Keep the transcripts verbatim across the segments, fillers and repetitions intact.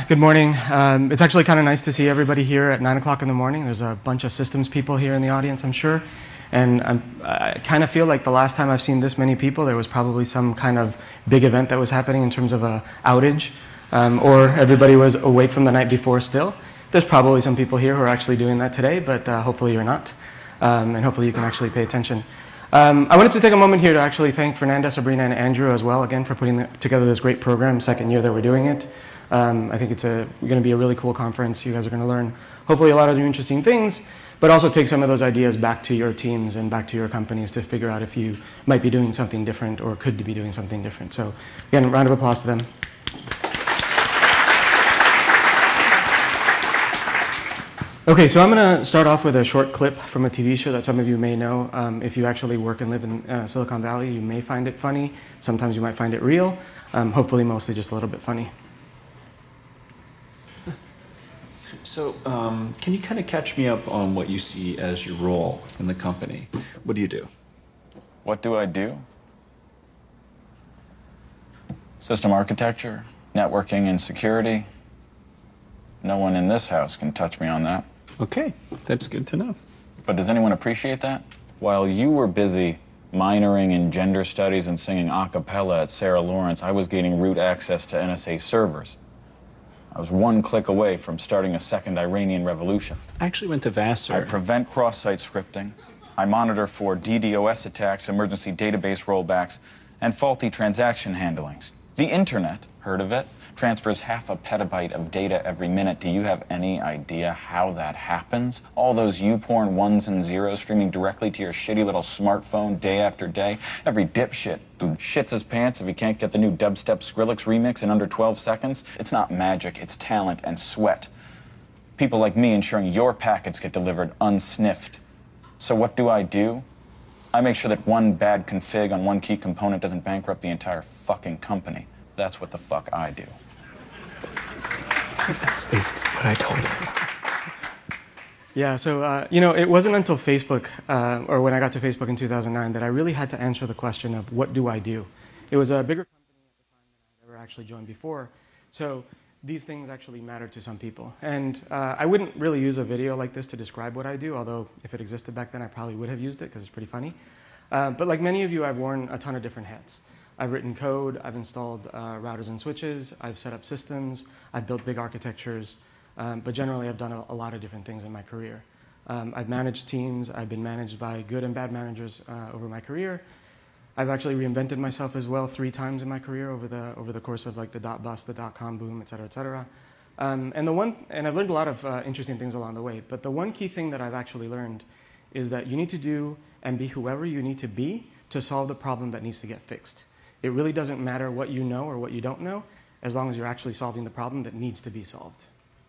Good morning. Um, it's actually kind of nice to see everybody here at nine o'clock in the morning. There's a bunch of systems people here in the audience, I'm sure. And I'm, I kind of feel like the last time I've seen this many people, there was probably some kind of big event that was happening in terms of a outage, um, or everybody was awake from the night before still. There's probably some people here who are actually doing that today, but uh, hopefully you're not. Um, and hopefully you can actually pay attention. Um, I wanted to take a moment here to actually thank Fernanda, Sabrina, and Andrew as well, again, for putting the, together this great program, second year that we're doing it. Um, I think it's going to be a really cool conference. You guys are going to learn, hopefully, a lot of new interesting things, but also take some of those ideas back to your teams and back to your companies to figure out if you might be doing something different or could be doing something different. So, again, round of applause to them. Okay, so I'm going to start off with a short clip from a T V show that some of you may know. Um, if you actually work and live in uh, Silicon Valley, you may find it funny. Sometimes you might find it real. Um, hopefully, mostly just a little bit funny. So um, can you kind of catch me up on what you see as your role in the company? What do you do? What do I do? System architecture, networking, and security. No one in this house can touch me on that. Okay, that's good to know. But does anyone appreciate that? While you were busy minoring in gender studies and singing a cappella at Sarah Lawrence, I was gaining root access to N S A servers. I was one click away from starting a second Iranian revolution. I actually went to Vassar. I prevent cross-site scripting. I monitor for DDoS attacks, emergency database rollbacks, and faulty transaction handlings. The internet, heard of it, transfers half a petabyte of data every minute. Do you have any idea how that happens? All those YouPorn ones and zeros streaming directly to your shitty little smartphone day after day. Every dipshit who shits his pants if he can't get the new dubstep Skrillex remix in under twelve seconds. It's not magic, it's talent and sweat. People like me ensuring your packets get delivered unsniffed. So what do I do? I make sure that one bad config on one key component doesn't bankrupt the entire fucking company. That's what the fuck I do. That's basically what I told him. Yeah, so, uh, you know, it wasn't until Facebook, uh, or when I got to Facebook in two thousand nine, that I really had to answer the question of what do I do? It was a bigger company at the time than I'd ever actually joined before. So these things actually mattered to some people. And uh, I wouldn't really use a video like this to describe what I do, although if it existed back then, I probably would have used it because it's pretty funny. Uh, but like many of you, I've worn a ton of different hats. I've written code, I've installed uh, routers and switches, I've set up systems, I've built big architectures, um, but generally I've done a, a lot of different things in my career. Um, I've managed teams, I've been managed by good and bad managers uh, over my career. I've actually reinvented myself as well three times in my career over the, over the course of like the dot bust, the dot-com boom, et cetera, et cetera. Um, and, the one, and I've learned a lot of uh, interesting things along the way, but the one key thing that I've actually learned is that you need to do and be whoever you need to be to solve the problem that needs to get fixed. It really doesn't matter what you know or what you don't know, as long as you're actually solving the problem that needs to be solved.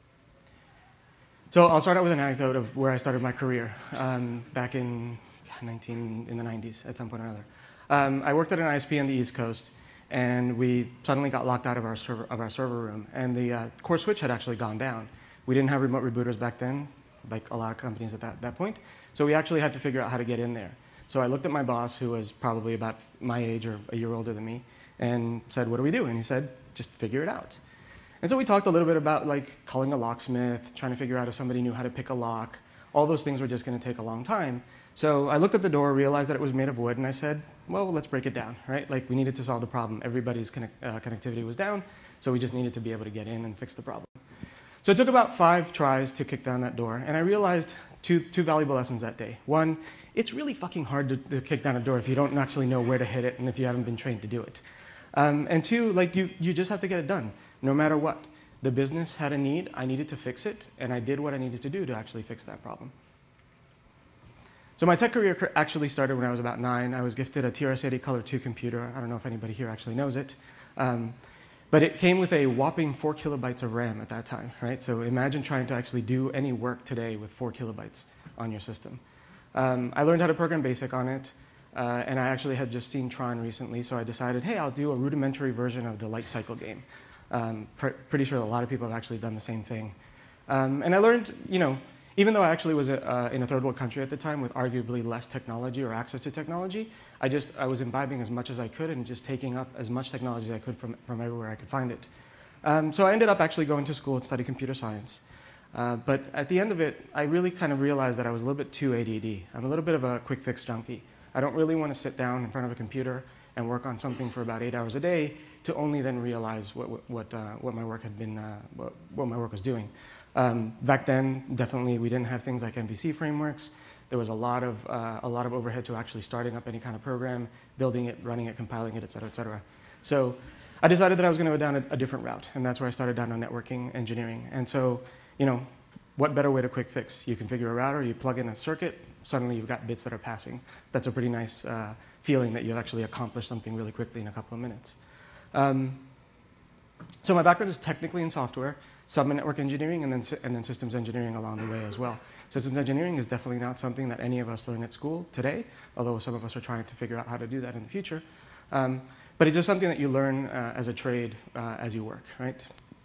So I'll start out with an anecdote of where I started my career um, back in, nineteen, in the nineties at some point or another. Um, I worked at an I S P on the East Coast, and we suddenly got locked out of our server, of our server room, and the uh, core switch had actually gone down. We didn't have remote rebooters back then, like a lot of companies at that, that point, so we actually had to figure out how to get in there. So I looked at my boss, who was probably about my age or a year older than me, and said, what do we do? And he said, just figure it out. And so we talked a little bit about like calling a locksmith, trying to figure out if somebody knew how to pick a lock. All those things were just going to take a long time. So I looked at the door, realized that it was made of wood, and I said, well, let's break it down, right? Like we needed to solve the problem. Everybody's connect, uh, connectivity was down, so we just needed to be able to get in and fix the problem. So it took about five tries to kick down that door, and I realized two, two valuable lessons that day. One, it's really fucking hard to, to kick down a door if you don't actually know where to hit it and if you haven't been trained to do it. Um, and two, like you, you just have to get it done, no matter what. The business had a need, I needed to fix it, and I did what I needed to do to actually fix that problem. So my tech career actually started when I was about nine. I was gifted a T R S eighty Color two computer. I don't know if anybody here actually knows it. Um, but it came with a whopping four kilobytes of RAM at that time, right? So imagine trying to actually do any work today with four kilobytes on your system. Um, I learned how to program BASIC on it, uh, and I actually had just seen Tron recently, so I decided, hey, I'll do a rudimentary version of the Light Cycle game. Um, pr pretty sure a lot of people have actually done the same thing. Um, and I learned, you know, even though I actually was a, uh, in a third world country at the time with arguably less technology or access to technology, I just, I was imbibing as much as I could and just taking up as much technology as I could from, from everywhere I could find it. Um, so I ended up actually going to school to study computer science. Uh, but at the end of it, I really kind of realized that I was a little bit too A D D. I'm a little bit of a quick fix junkie. I don't really want to sit down in front of a computer and work on something for about eight hours a day to only then realize what, what, uh, what my work had been, uh, what, what my work was doing. Um, back then, definitely, we didn't have things like M V C frameworks. There was a lot of, uh, a lot of overhead to actually starting up any kind of program, building it, running it, compiling it, et cetera, et cetera. So I decided that I was going to go down a, a different route, and that's where I started down on networking engineering. And so, you know, what better way to quick fix? You configure a router, you plug in a circuit, suddenly you've got bits that are passing. That's a pretty nice uh, feeling that you've actually accomplished something really quickly in a couple of minutes. Um, so my background is technically in software, some in network engineering, and then, and then systems engineering along the way as well. Systems engineering is definitely not something that any of us learn at school today, although some of us are trying to figure out how to do that in the future. Um, but it's just something that you learn uh, as a trade uh, as you work, right?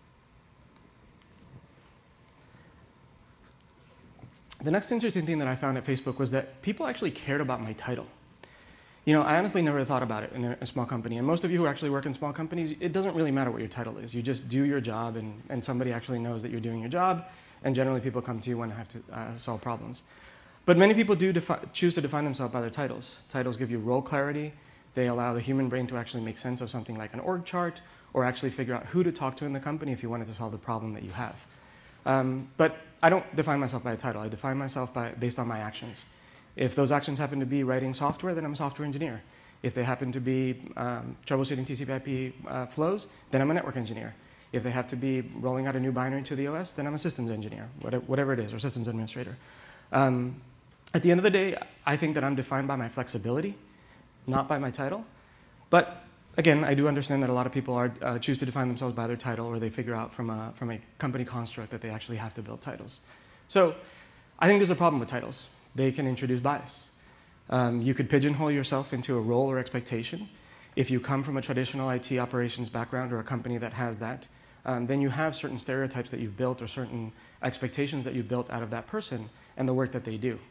The next interesting thing that I found at Facebook was that people actually cared about my title. You know, I honestly never thought about it in a, a small company. And most of you who actually work in small companies, it doesn't really matter what your title is. You just do your job, and, and somebody actually knows that you're doing your job. And generally, people come to you when they have to uh, solve problems. But many people do choose to define themselves by their titles. Titles give you role clarity. They allow the human brain to actually make sense of something like an org chart, or actually figure out who to talk to in the company if you wanted to solve the problem that you have. Um, but I don't define myself by a title. I define myself by, based on my actions. If those actions happen to be writing software, then I'm a software engineer. If they happen to be um, troubleshooting T C P I P uh, flows, then I'm a network engineer. If they have to be rolling out a new binary to the O S, then I'm a systems engineer, whatever, whatever it is, or systems administrator. Um, at the end of the day, I think that I'm defined by my flexibility, not by my title. But again, I do understand that a lot of people are, uh, choose to define themselves by their title, or they figure out from a, from a company construct that they actually have to build titles. So I think there's a problem with titles. They can introduce bias. Um, you could pigeonhole yourself into a role or expectation. If you come from a traditional I T operations background or a company that has that, um, then you have certain stereotypes that you've built or certain expectations that you've built out of that person and the work that they do.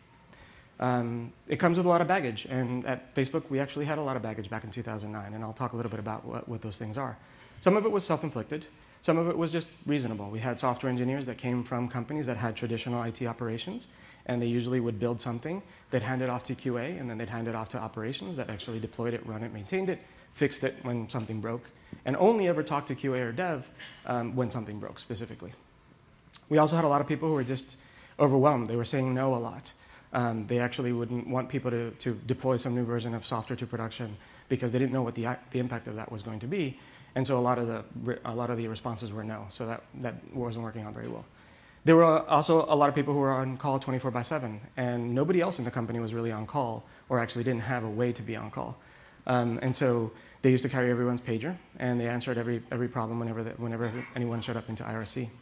Um, it comes with a lot of baggage, and at Facebook, we actually had a lot of baggage back in two thousand nine, and I'll talk a little bit about what, what those things are. Some of it was self-inflicted. Some of it was just reasonable. We had software engineers that came from companies that had traditional I T operations, and they usually would build something, they'd hand it off to Q A, and then they'd hand it off to operations that actually deployed it, run it, maintained it, fixed it when something broke, and only ever talked to Q A or dev um, when something broke specifically. We also had a lot of people who were just overwhelmed. They were saying no a lot. Um, they actually wouldn't want people to, to deploy some new version of software to production because they didn't know what the, the impact of that was going to be. And so a lot of the, a lot of the responses were no. So that, that wasn't working out very well. There were also a lot of people who were on call twenty-four by seven, and nobody else in the company was really on call, or actually didn't have a way to be on call. Um, and so they used to carry everyone's pager, and they answered every, every problem whenever, the, whenever anyone showed up into I R C.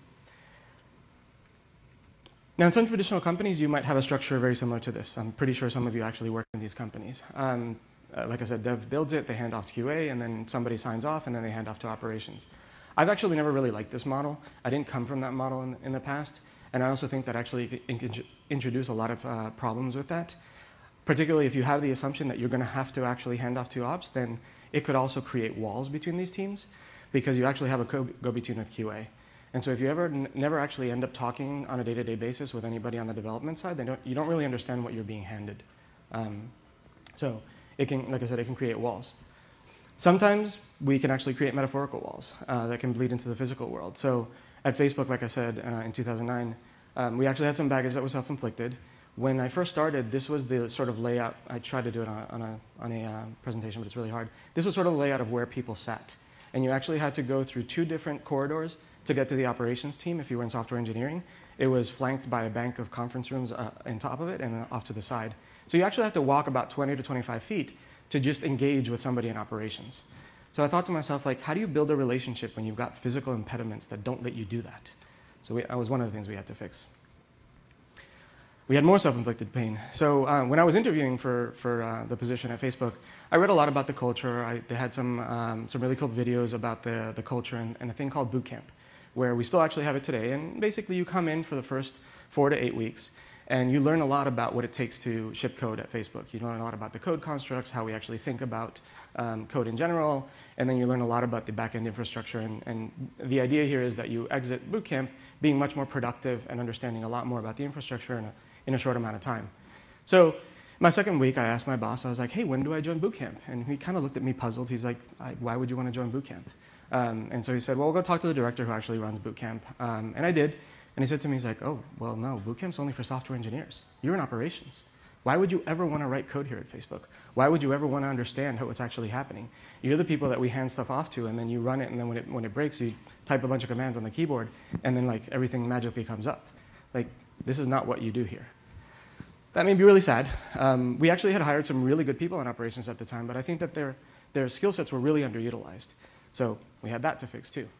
Now, in some traditional companies, you might have a structure very similar to this. I'm pretty sure some of you actually work in these companies. Um, uh, like I said, dev builds it, they hand off to Q A, and then somebody signs off, and then they hand off to operations. I've actually never really liked this model. I didn't come from that model in, in the past, and I also think that actually it can introduce a lot of uh, problems with that. Particularly if you have the assumption that you're going to have to actually hand off to ops, then it could also create walls between these teams, because you actually have a go-between with Q A. And so if you ever n never actually end up talking on a day-to-day basis with anybody on the development side, then don't, you don't really understand what you're being handed. Um, so it can, like I said, it can create walls. Sometimes we can actually create metaphorical walls uh, that can bleed into the physical world. So at Facebook, like I said, uh, in two thousand nine, um, we actually had some baggage that was self-inflicted. When I first started, this was the sort of layout. I tried to do it on a, on a, on a uh, presentation, but it's really hard. This was sort of the layout of where people sat. And you actually had to go through two different corridors to get to the operations team if you were in software engineering. It was flanked by a bank of conference rooms uh, on top of it and off to the side. So you actually have to walk about twenty to twenty-five feet to just engage with somebody in operations. So I thought to myself, like, how do you build a relationship when you've got physical impediments that don't let you do that? So we, that was one of the things we had to fix. We had more self-inflicted pain. So uh, when I was interviewing for, for uh, the position at Facebook, I read a lot about the culture. I, they had some, um, some really cool videos about the, the culture and, and a thing called boot camp, where we still actually have it today. And basically, you come in for the first four to eight weeks, And you learn a lot about what it takes to ship code at Facebook. You learn a lot about the code constructs, how we actually think about um, code in general, and then you learn a lot about the back-end infrastructure. And, and the idea here is that you exit bootcamp being much more productive and understanding a lot more about the infrastructure in a, in a short amount of time. So my second week, I asked my boss, I was like, hey, when do I join bootcamp? And he kind of looked at me puzzled. He's like, why would you want to join bootcamp? Um, and so he said, well, we'll go talk to the director who actually runs bootcamp. Um, and I did. And he said to me, he's like, oh, well, no, bootcamp's only for software engineers. You're in operations. Why would you ever want to write code here at Facebook? Why would you ever want to understand how, what's actually happening? You're the people that we hand stuff off to, and then you run it, and then when it, when it breaks, you type a bunch of commands on the keyboard, and then like everything magically comes up. Like, this is not what you do here. That made me really sad. Um, we actually had hired some really good people in operations at the time, but I think that their, their skill sets were really underutilized. So we had that to fix too.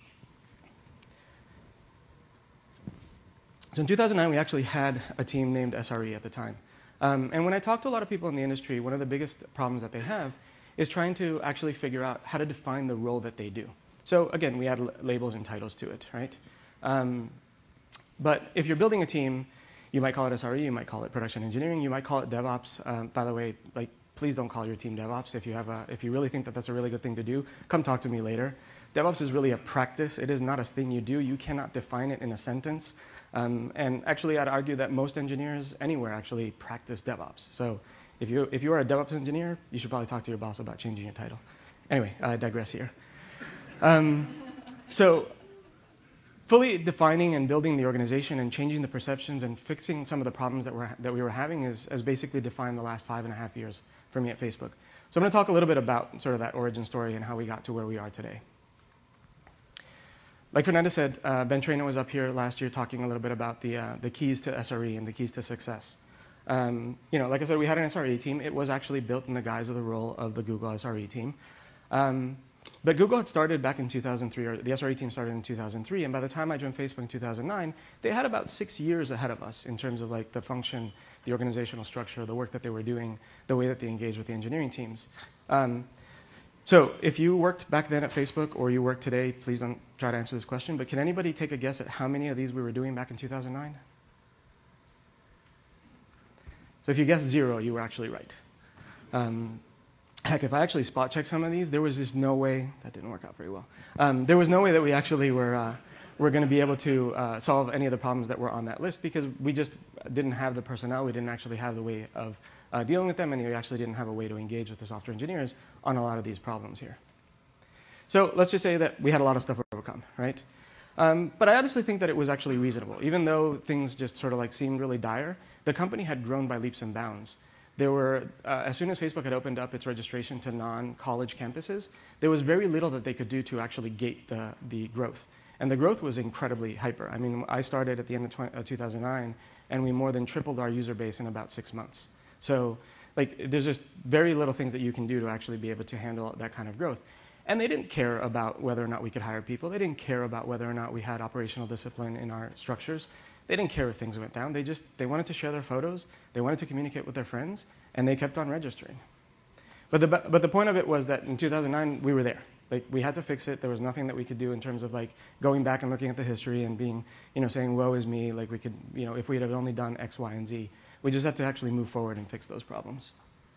So in two thousand nine, we actually had a team named S R E at the time. Um, and when I talk to a lot of people in the industry, one of the biggest problems that they have is trying to actually figure out how to define the role that they do. So again, we add labels and titles to it, right? Um, but if you're building a team, you might call it S R E, you might call it production engineering, you might call it DevOps. Um, by the way, like, please don't call your team DevOps. If you, have a, if you really think that that's a really good thing to do, come talk to me later. DevOps is really a practice. It is not a thing you do. You cannot define it in a sentence. Um, and actually, I'd argue that most engineers anywhere actually practice DevOps. So if you, if you are a DevOps engineer, you should probably talk to your boss about changing your title. Anyway, I digress here. Um, so fully defining and building the organization and changing the perceptions and fixing some of the problems that, we're, that we were having is, has basically defined the last five and a half years for me at Facebook. So I'm going to talk a little bit about sort of that origin story and how we got to where we are today. Like Fernanda said, uh, Ben Traynor was up here last year talking a little bit about the, uh, the keys to S R E and the keys to success. Um, you know, like I said, we had an S R E team. It was actually built in the guise of the role of the Google S R E team. Um, but Google had started back in two thousand three, or the S R E team started in two thousand three, and by the time I joined Facebook in two thousand nine, they had about six years ahead of us in terms of like the function, the organizational structure, the work that they were doing, the way that they engaged with the engineering teams. Um, So if you worked back then at Facebook or you work today, please don't try to answer this question, but can anybody take a guess at how many of these we were doing back in two thousand nine? So if you guessed zero, you were actually right. Um, heck, if I actually spot checked some of these, there was just no way, that didn't work out very well. Um, there was no way that we actually were, uh, were going to be able to uh, solve any of the problems that were on that list because we just didn't have the personnel, we didn't actually have the way of Uh, dealing with them, and we actually didn't have a way to engage with the software engineers on a lot of these problems here. So let's just say that we had a lot of stuff to overcome, right? Um, but I honestly think that it was actually reasonable. Even though things just sort of like seemed really dire, the company had grown by leaps and bounds. There were, uh, as soon as Facebook had opened up its registration to non-college campuses, there was very little that they could do to actually gate the, the growth. And the growth was incredibly hyper. I mean, I started at the end of two thousand nine, and we more than tripled our user base in about six months. So like, there's just very little things that you can do to actually be able to handle that kind of growth. And they didn't care about whether or not we could hire people. They didn't care about whether or not we had operational discipline in our structures. They didn't care if things went down. They just, they wanted to share their photos. They wanted to communicate with their friends. And they kept on registering. But the, but the point of it was that in two thousand nine, we were there. Like, we had to fix it. There was nothing that we could do in terms of like going back and looking at the history and being, you know, saying, woe is me. Like, we could, you know, if we had only done X, Y, and Z. We just had to actually move forward and fix those problems.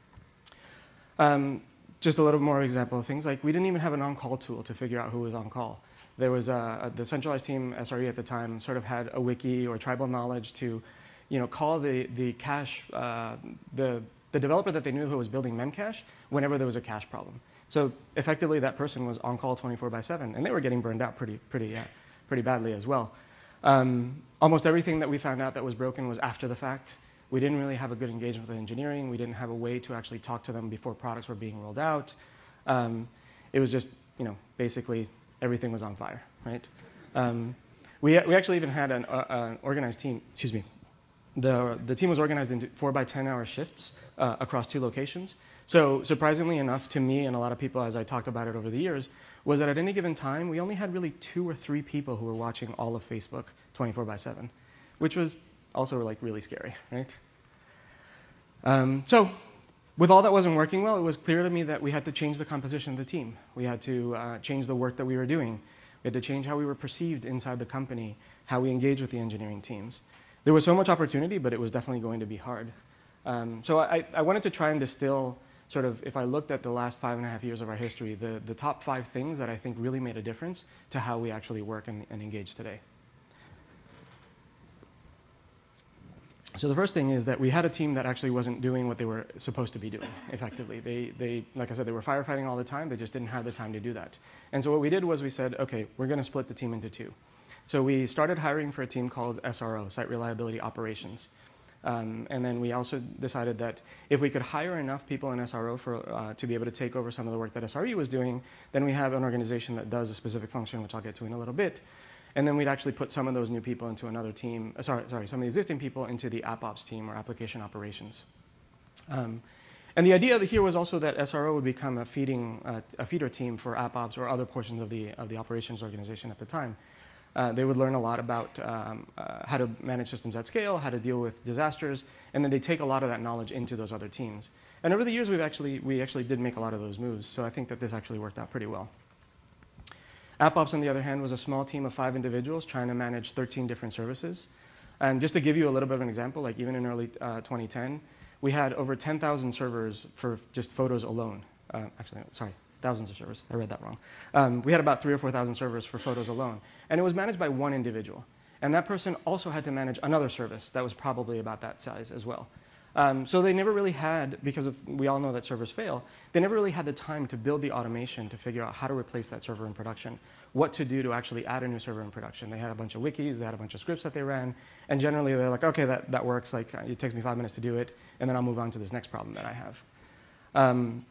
Um, just a little more example of things, like we didn't even have an on-call tool to figure out who was on call. There was a, a, the centralized team, S R E at the time, sort of had a wiki or tribal knowledge to, you know, call the, the cache, uh, the, the developer that they knew who was building Memcache whenever there was a cache problem. So effectively, that person was on call twenty-four by seven, and they were getting burned out pretty, pretty, uh, pretty badly as well. Um, almost everything that we found out that was broken was after the fact. We didn't really have a good engagement with engineering. We didn't have a way to actually talk to them before products were being rolled out. Um, it was just, you know, basically everything was on fire, right? Um, we, we actually even had an, uh, an organized team, excuse me. The, the team was organized into four by ten hour shifts uh, across two locations. So surprisingly enough to me and a lot of people as I talked about it over the years, was that at any given time, we only had really two or three people who were watching all of Facebook twenty-four by seven, which was also like really scary, right? Um, so with all that wasn't working well, it was clear to me that we had to change the composition of the team. We had to uh, change the work that we were doing. We had to change how we were perceived inside the company, how we engage with the engineering teams. there was so much opportunity, but it was definitely going to be hard. Um, so I, I wanted to try and distill sort of, if I looked at the last five and a half years of our history, the, the top five things that I think really made a difference to how we actually work and, and engage today. So the first thing is that we had a team that actually wasn't doing what they were supposed to be doing effectively. They, they, like I said, they were firefighting all the time. They just didn't have the time to do that. And so what we did was we said, OK, we're going to split the team into two. So we started hiring for a team called S R O, Site Reliability Operations. Um, and then we also decided that if we could hire enough people in S R O for, uh, to be able to take over some of the work that S R E was doing, then we have an organization that does a specific function, which I'll get to in a little bit. And then we'd actually put some of those new people into another team, uh, sorry, sorry, some of the existing people into the AppOps team or application operations. Um, and the idea here was also that S R O would become a, feeding, uh, a feeder team for AppOps or other portions of the, of the operations organization at the time. Uh, they would learn a lot about um, uh, how to manage systems at scale, how to deal with disasters, and then they take a lot of that knowledge into those other teams. And over the years, we've actually, we actually did make a lot of those moves, so I think that this actually worked out pretty well. AppOps, on the other hand, was a small team of five individuals trying to manage thirteen different services. And just to give you a little bit of an example, like even in early uh, twenty ten, we had over ten thousand servers for just photos alone. Uh, actually, sorry, thousands of servers. I read that wrong. Um, we had about three or four thousand servers for photos alone. And it was managed by one individual. And that person also had to manage another service that was probably about that size as well. Um, so they never really had, because of, we all know that servers fail, they never really had the time to build the automation to figure out how to replace that server in production, what to do to actually add a new server in production. They had a bunch of wikis, they had a bunch of scripts that they ran, and generally they're like, okay, that, that works, like it takes me five minutes to do it, and then I'll move on to this next problem that I have. Um,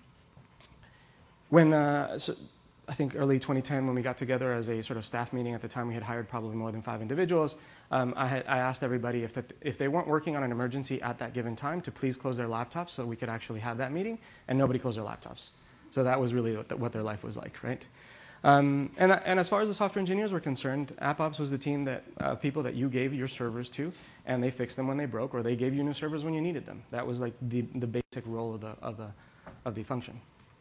when, uh, so I think early twenty ten, when we got together as a sort of staff meeting, at the time we had hired probably more than five individuals, um, I, had, I asked everybody if, the, if they weren't working on an emergency at that given time to please close their laptops so we could actually have that meeting, and nobody closed their laptops. So that was really what, what their life was like, right? Um, and, and as far as the software engineers were concerned, AppOps was the team that uh, people that you gave your servers to, and they fixed them when they broke, or they gave you new servers when you needed them. That was like the, the basic role of the, of, the, of the function.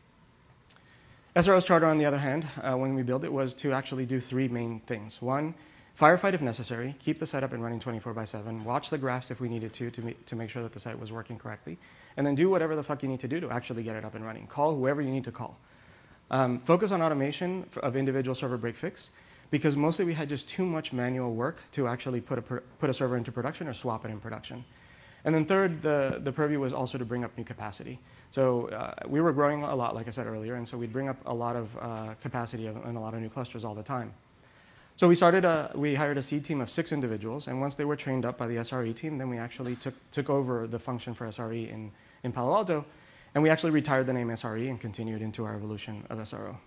S R O's charter, on the other hand, uh, when we built it, was to actually do three main things. One, firefight if necessary, keep the site up and running twenty-four by seven, watch the graphs if we needed to to, to make sure that the site was working correctly, and then do whatever the fuck you need to do to actually get it up and running. Call whoever you need to call. Um, focus on automation of individual server break fix, because mostly we had just too much manual work to actually put a, put a server into production or swap it in production. And then third, the, the purview was also to bring up new capacity. So uh, we were growing a lot, like I said earlier, and so we'd bring up a lot of uh, capacity and a lot of new clusters all the time. So we started, a, we hired a seed team of six individuals, and once they were trained up by the S R E team, then we actually took, took over the function for S R E in, in Palo Alto, and we actually retired the name S R E and continued into our evolution of S R O.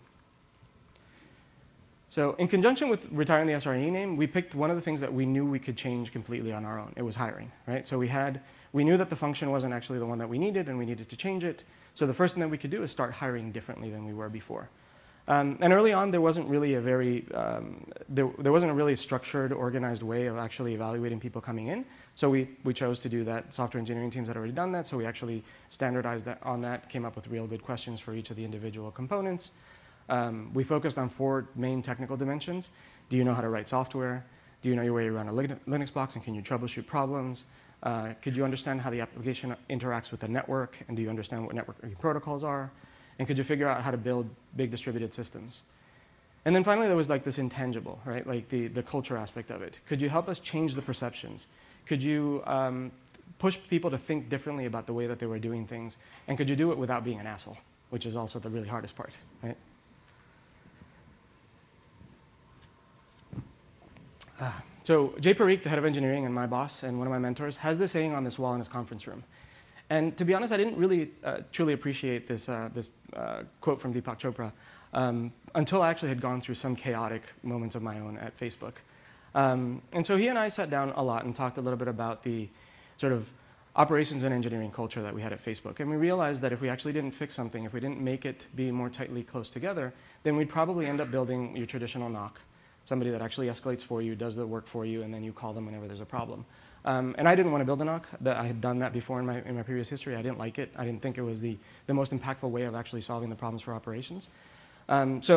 So in conjunction with retiring the S R E name, we picked one of the things that we knew we could change completely on our own. It was hiring, right? So we had, we knew that the function wasn't actually the one that we needed, and we needed to change it. So the first thing that we could do is start hiring differently than we were before. Um, and early on, there wasn't really a very, um, there, there wasn't a really structured, organized way of actually evaluating people coming in. So we, we chose to do that. Software engineering teams had already done that, so we actually standardized that on that, came up with real good questions for each of the individual components. Um, we focused on four main technical dimensions. Do you know how to write software? Do you know your way around a Linux box, and can you troubleshoot problems? Uh, could you understand how the application interacts with the network, and do you understand what networking protocols are? And could you figure out how to build big distributed systems? And then finally, there was like this intangible, right? Like the, the culture aspect of it. Could you help us change the perceptions? Could you um, push people to think differently about the way that they were doing things? And could you do it without being an asshole, which is also the really hardest part, right? Uh, so Jay Parikh, the head of engineering and my boss and one of my mentors, has this saying on this wall in his conference room. And to be honest, I didn't really uh, truly appreciate this, uh, this uh, quote from Deepak Chopra um, until I actually had gone through some chaotic moments of my own at Facebook. Um, and so he and I sat down a lot and talked a little bit about the sort of operations and engineering culture that we had at Facebook. And we realized that if we actually didn't fix something, if we didn't make it be more tightly close together, then we'd probably end up building your traditional N O C, somebody that actually escalates for you, does the work for you, and then you call them whenever there's a problem. Um, and I didn't want to build a N O C. I had done that before in my, in my previous history. I didn't like it. I didn't think it was the, the most impactful way of actually solving the problems for operations. Um, so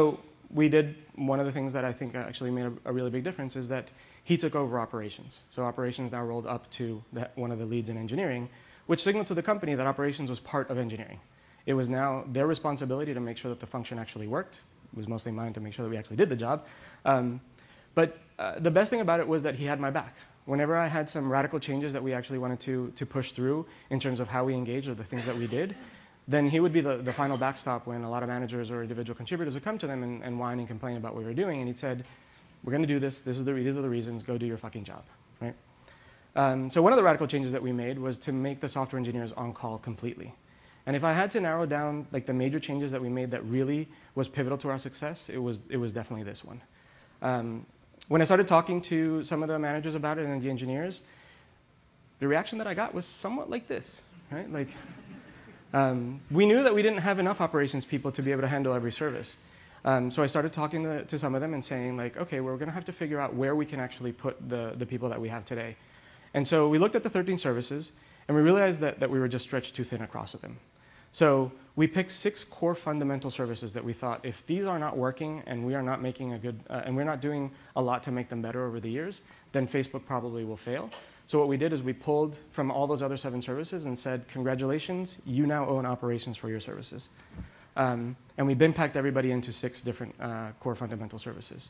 we did one of the things that I think actually made a, a really big difference is that he took over operations. So operations now rolled up to the, one of the leads in engineering, which signaled to the company that operations was part of engineering. It was now their responsibility to make sure that the function actually worked. It was mostly mine to make sure that we actually did the job. Um, but uh, the best thing about it was that he had my back. Whenever I had some radical changes that we actually wanted to, to push through in terms of how we engaged or the things that we did, then he would be the, the final backstop when a lot of managers or individual contributors would come to them and, and whine and complain about what we were doing. And he'd said, we're going to do this. This is the, these are the reasons. Go do your fucking job. Right? Um, so one of the radical changes that we made was to make the software engineers on call completely. And if I had to narrow down like the major changes that we made that really was pivotal to our success, it was, it was definitely this one. Um, when I started talking to some of the managers about it and the engineers, the reaction that I got was somewhat like this. Right? Like, um, we knew that we didn't have enough operations people to be able to handle every service. Um, so I started talking to, to some of them and saying, like, okay, we're going to have to figure out where we can actually put the, the people that we have today. And so we looked at the thirteen services, and we realized that, that we were just stretched too thin across them. So we picked six core fundamental services that we thought, if these are not working and we are not making a good, uh, and we're not doing a lot to make them better over the years, then Facebook probably will fail. So what we did is we pulled from all those other seven services and said, congratulations, you now own operations for your services. Um, and we bin packed everybody into six different uh, core fundamental services.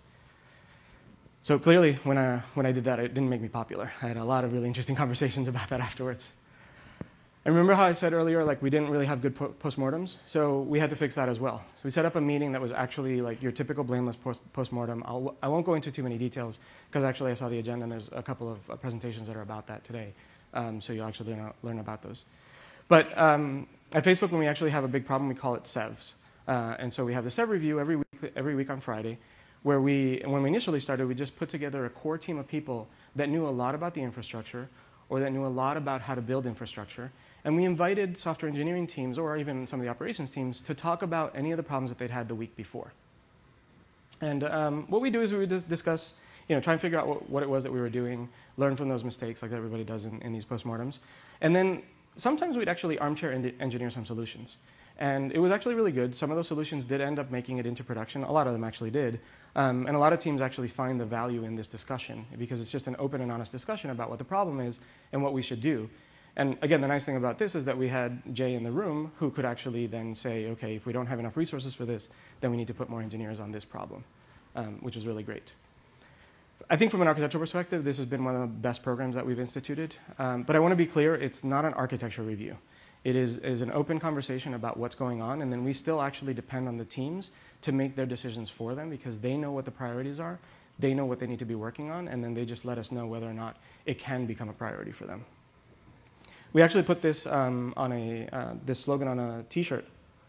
So clearly, when I, when I did that, it didn't make me popular. I had a lot of really interesting conversations about that afterwards. And remember how I said earlier, like, we didn't really have good po postmortems? So we had to fix that as well. So we set up a meeting that was actually like your typical blameless post postmortem. I'll, I won't go into too many details, because actually I saw the agenda, and there's a couple of uh, presentations that are about that today. Um, so you'll actually learn, learn about those. But um, at Facebook, when we actually have a big problem, we call it S E Vs. Uh, and so we have the S E V review every week, every week on Friday, where we, when we initially started, we just put together a core team of people that knew a lot about the infrastructure, or that knew a lot about how to build infrastructure. And we invited software engineering teams, or even some of the operations teams, to talk about any of the problems that they'd had the week before. And um, what we do is we would discuss, you know, try and figure out what, what it was that we were doing, learn from those mistakes like everybody does in, in these postmortems. And then sometimes we'd actually armchair engineer some solutions. And it was actually really good. Some of those solutions did end up making it into production. A lot of them actually did. Um, and a lot of teams actually find the value in this discussion, because it's just an open and honest discussion about what the problem is and what we should do. And again, the nice thing about this is that we had Jay in the room who could actually then say, okay, if we don't have enough resources for this, then we need to put more engineers on this problem, um, which is really great. I think from an architectural perspective, this has been one of the best programs that we've instituted. Um, but I want to be clear, it's not an architecture review. It is, is an open conversation about what's going on, and then we still actually depend on the teams to make their decisions for them, because they know what the priorities are, they know what they need to be working on, and then they just let us know whether or not it can become a priority for them. We actually put this, um, on a, uh, this slogan on a T-shirt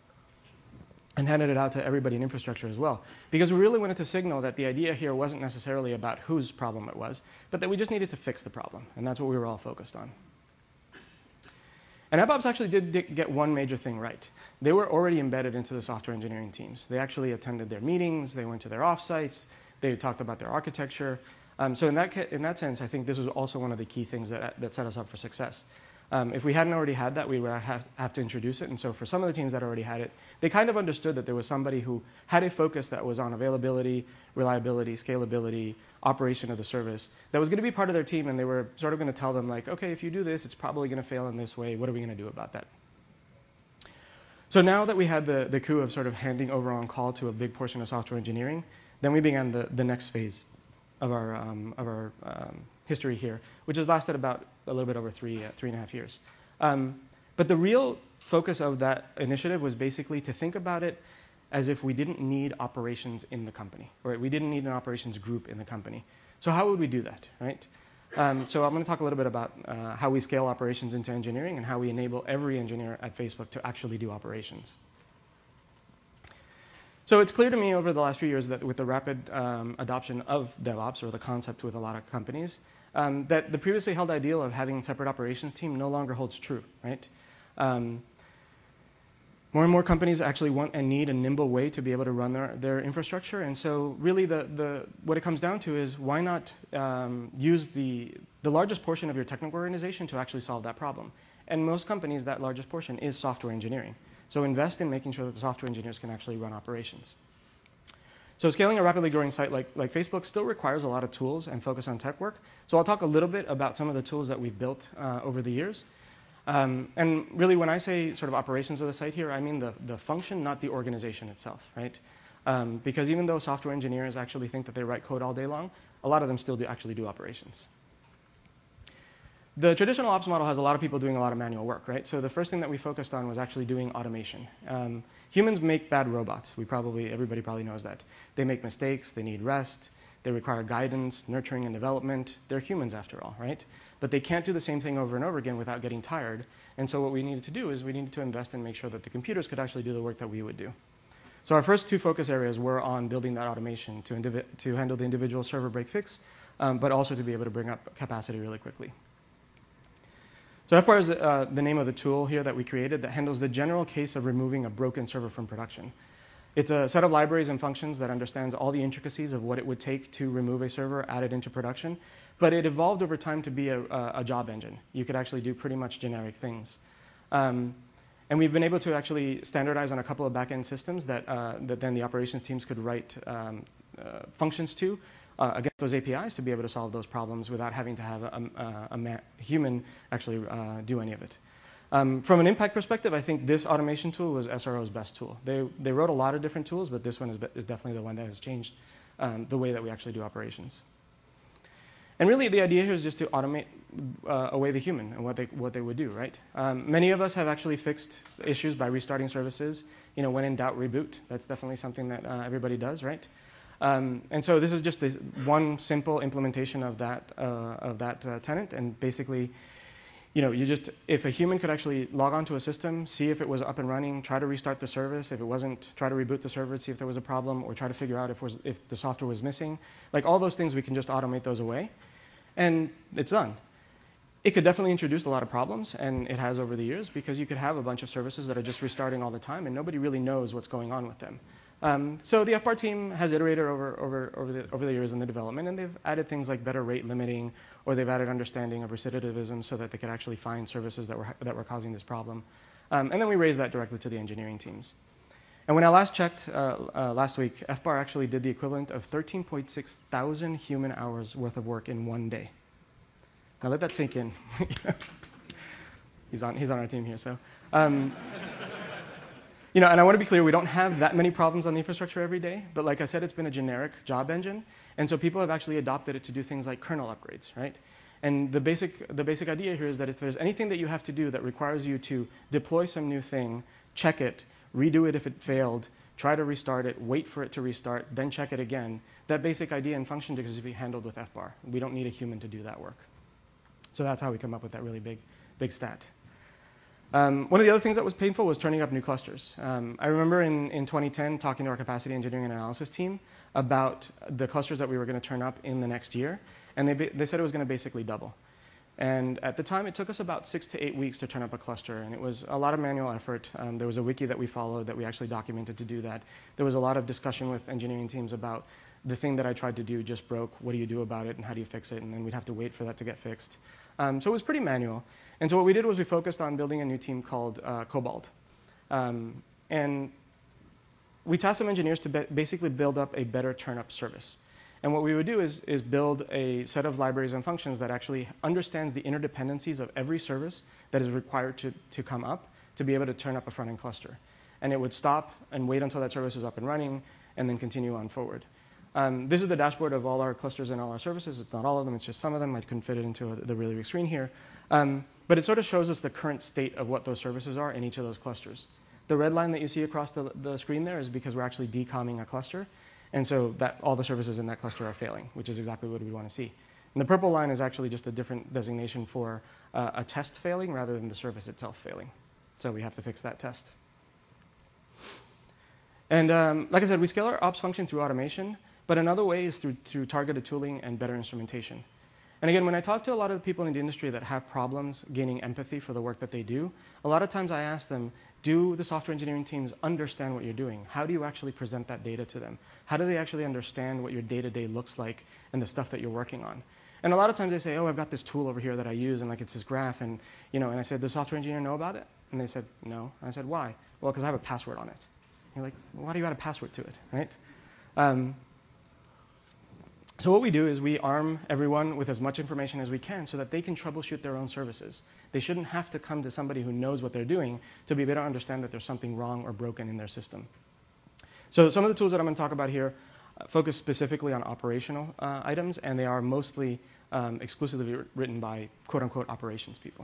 and handed it out to everybody in infrastructure as well, because we really wanted to signal that the idea here wasn't necessarily about whose problem it was, but that we just needed to fix the problem, and that's what we were all focused on. And AppOps actually did get one major thing right. They were already embedded into the software engineering teams. They actually attended their meetings, they went to their offsites, they talked about their architecture. Um, so in that, in that sense, I think this was also one of the key things that, that set us up for success. Um, if we hadn't already had that, we would have, have to introduce it. And so for some of the teams that already had it, they kind of understood that there was somebody who had a focus that was on availability, reliability, scalability, operation of the service, that was going to be part of their team. And they were sort of going to tell them, like, okay, if you do this, it's probably going to fail in this way. What are we going to do about that? So now that we had the, the coup of sort of handing over on call to a big portion of software engineering, then we began the, the next phase of our, um, of our um, history here, which has lasted about a little bit over three, uh, three and a half years. Um, but the real focus of that initiative was basically to think about it as if we didn't need operations in the company, or we didn't need an operations group in the company. So how would we do that, right? Um, so I'm going to talk a little bit about uh, how we scale operations into engineering and how we enable every engineer at Facebook to actually do operations. So it's clear to me over the last few years that with the rapid um, adoption of DevOps, or the concept with a lot of companies, um, that the previously held ideal of having a separate operations team no longer holds true, right? Um, more and more companies actually want and need a nimble way to be able to run their, their infrastructure. And so really the, the, what it comes down to is, why not um, use the, the largest portion of your technical organization to actually solve that problem? And most companies, that largest portion is software engineering. So invest in making sure that the software engineers can actually run operations. So scaling a rapidly growing site like, like Facebook still requires a lot of tools and focus on tech work. So I'll talk a little bit about some of the tools that we've built uh, over the years. Um, and really, when I say sort of operations of the site here, I mean the, the function, not the organization itself, right? Um, because even though software engineers actually think that they write code all day long, a lot of them still do actually do operations. The traditional ops model has a lot of people doing a lot of manual work, right? So the first thing that we focused on was actually doing automation. Um, humans make bad robots. We probably, everybody probably knows that. They make mistakes, they need rest, they require guidance, nurturing, and development. They're humans after all, right? But they can't do the same thing over and over again without getting tired. And so what we needed to do is we needed to invest and make sure that the computers could actually do the work that we would do. So our first two focus areas were on building that automation to, to handle the individual server break fix, um, but also to be able to bring up capacity really quickly. So F bar is uh, the name of the tool here that we created that handles the general case of removing a broken server from production. It's a set of libraries and functions that understands all the intricacies of what it would take to remove a server, add it into production, but it evolved over time to be a, a job engine. You could actually do pretty much generic things. Um, and we've been able to actually standardize on a couple of back-end systems that, uh, that then the operations teams could write um, uh, functions to Uh, against those A P Is to be able to solve those problems without having to have a, a, a human actually uh, do any of it. Um, from an impact perspective, I think this automation tool was S R O's best tool. They, they wrote a lot of different tools, but this one is, is definitely the one that has changed um, the way that we actually do operations. And really, the idea here is just to automate uh, away the human and what they, what they would do, right? Um, many of us have actually fixed issues by restarting services. You know, when in doubt, reboot. That's definitely something that uh, everybody does, right? Um, and so this is just this one simple implementation of that, uh, of that uh, tenant. And basically, you know, you just, if a human could actually log onto a system, see if it was up and running, try to restart the service. If it wasn't, try to reboot the server, see if there was a problem, or try to figure out if, was, if the software was missing. Like all those things, we can just automate those away. And it's done. It could definitely introduce a lot of problems, and it has over the years, because you could have a bunch of services that are just restarting all the time, and nobody really knows what's going on with them. Um, so the F bar team has iterated over, over, over, the, over the years in the development, and they've added things like better rate limiting, or they've added understanding of recidivism so that they could actually find services that were, that were causing this problem. Um, and then we raised that directly to the engineering teams. And when I last checked uh, uh, last week, F bar actually did the equivalent of thirteen point six thousand human hours worth of work in one day. Now let that sink in. he's, on, he's on our team here, so. Um, You know, and I want to be clear, we don't have that many problems on the infrastructure every day, but like I said, it's been a generic job engine, and so people have actually adopted it to do things like kernel upgrades, right? And the basic, the basic idea here is that if there's anything that you have to do that requires you to deploy some new thing, check it, redo it if it failed, try to restart it, wait for it to restart, then check it again, that basic idea and function can just be handled with F bar. We don't need a human to do that work. So that's how we come up with that really big, big stat. Um, one of the other things that was painful was turning up new clusters. Um, I remember in, in twenty ten talking to our capacity engineering and analysis team about the clusters that we were going to turn up in the next year, and they, they said it was going to basically double. And at the time, it took us about six to eight weeks to turn up a cluster, and it was a lot of manual effort. Um, there was a wiki that we followed that we actually documented to do that. There was a lot of discussion with engineering teams about the thing that I tried to do just broke, what do you do about it, and how do you fix it, and then we'd have to wait for that to get fixed. Um, so it was pretty manual. And so what we did was we focused on building a new team called uh, Cobalt. Um, and we tasked some engineers to basically build up a better turn-up service. And what we would do is, is build a set of libraries and functions that actually understands the interdependencies of every service that is required to, to come up to be able to turn up a front-end cluster. And it would stop and wait until that service was up and running, and then continue on forward. Um, this is the dashboard of all our clusters and all our services. It's not all of them, it's just some of them. I couldn't fit it into a, the really big screen here. Um, but it sort of shows us the current state of what those services are in each of those clusters. The red line that you see across the, the screen there is because we're actually decomming a cluster. And so that all the services in that cluster are failing, which is exactly what we want to see. And the purple line is actually just a different designation for uh, a test failing rather than the service itself failing. So we have to fix that test. And um, like I said, we scale our ops function through automation. But another way is through, through targeted tooling and better instrumentation. And again, when I talk to a lot of the people in the industry that have problems gaining empathy for the work that they do, a lot of times I ask them, do the software engineering teams understand what you're doing? How do you actually present that data to them? How do they actually understand what your day-to-day looks like and the stuff that you're working on? And a lot of times they say, oh, I've got this tool over here that I use, and like it's this graph, and you know, and I said, does the software engineer know about it? And they said, no. And I said, why? Well, because I have a password on it. And you're like, well, why do you add a password to it, right? Um, so what we do is we arm everyone with as much information as we can so that they can troubleshoot their own services. They shouldn't have to come to somebody who knows what they're doing to be able to understand that there's something wrong or broken in their system. So some of the tools that I'm going to talk about here uh, focus specifically on operational uh, items, and they are mostly um, exclusively written by quote-unquote operations people.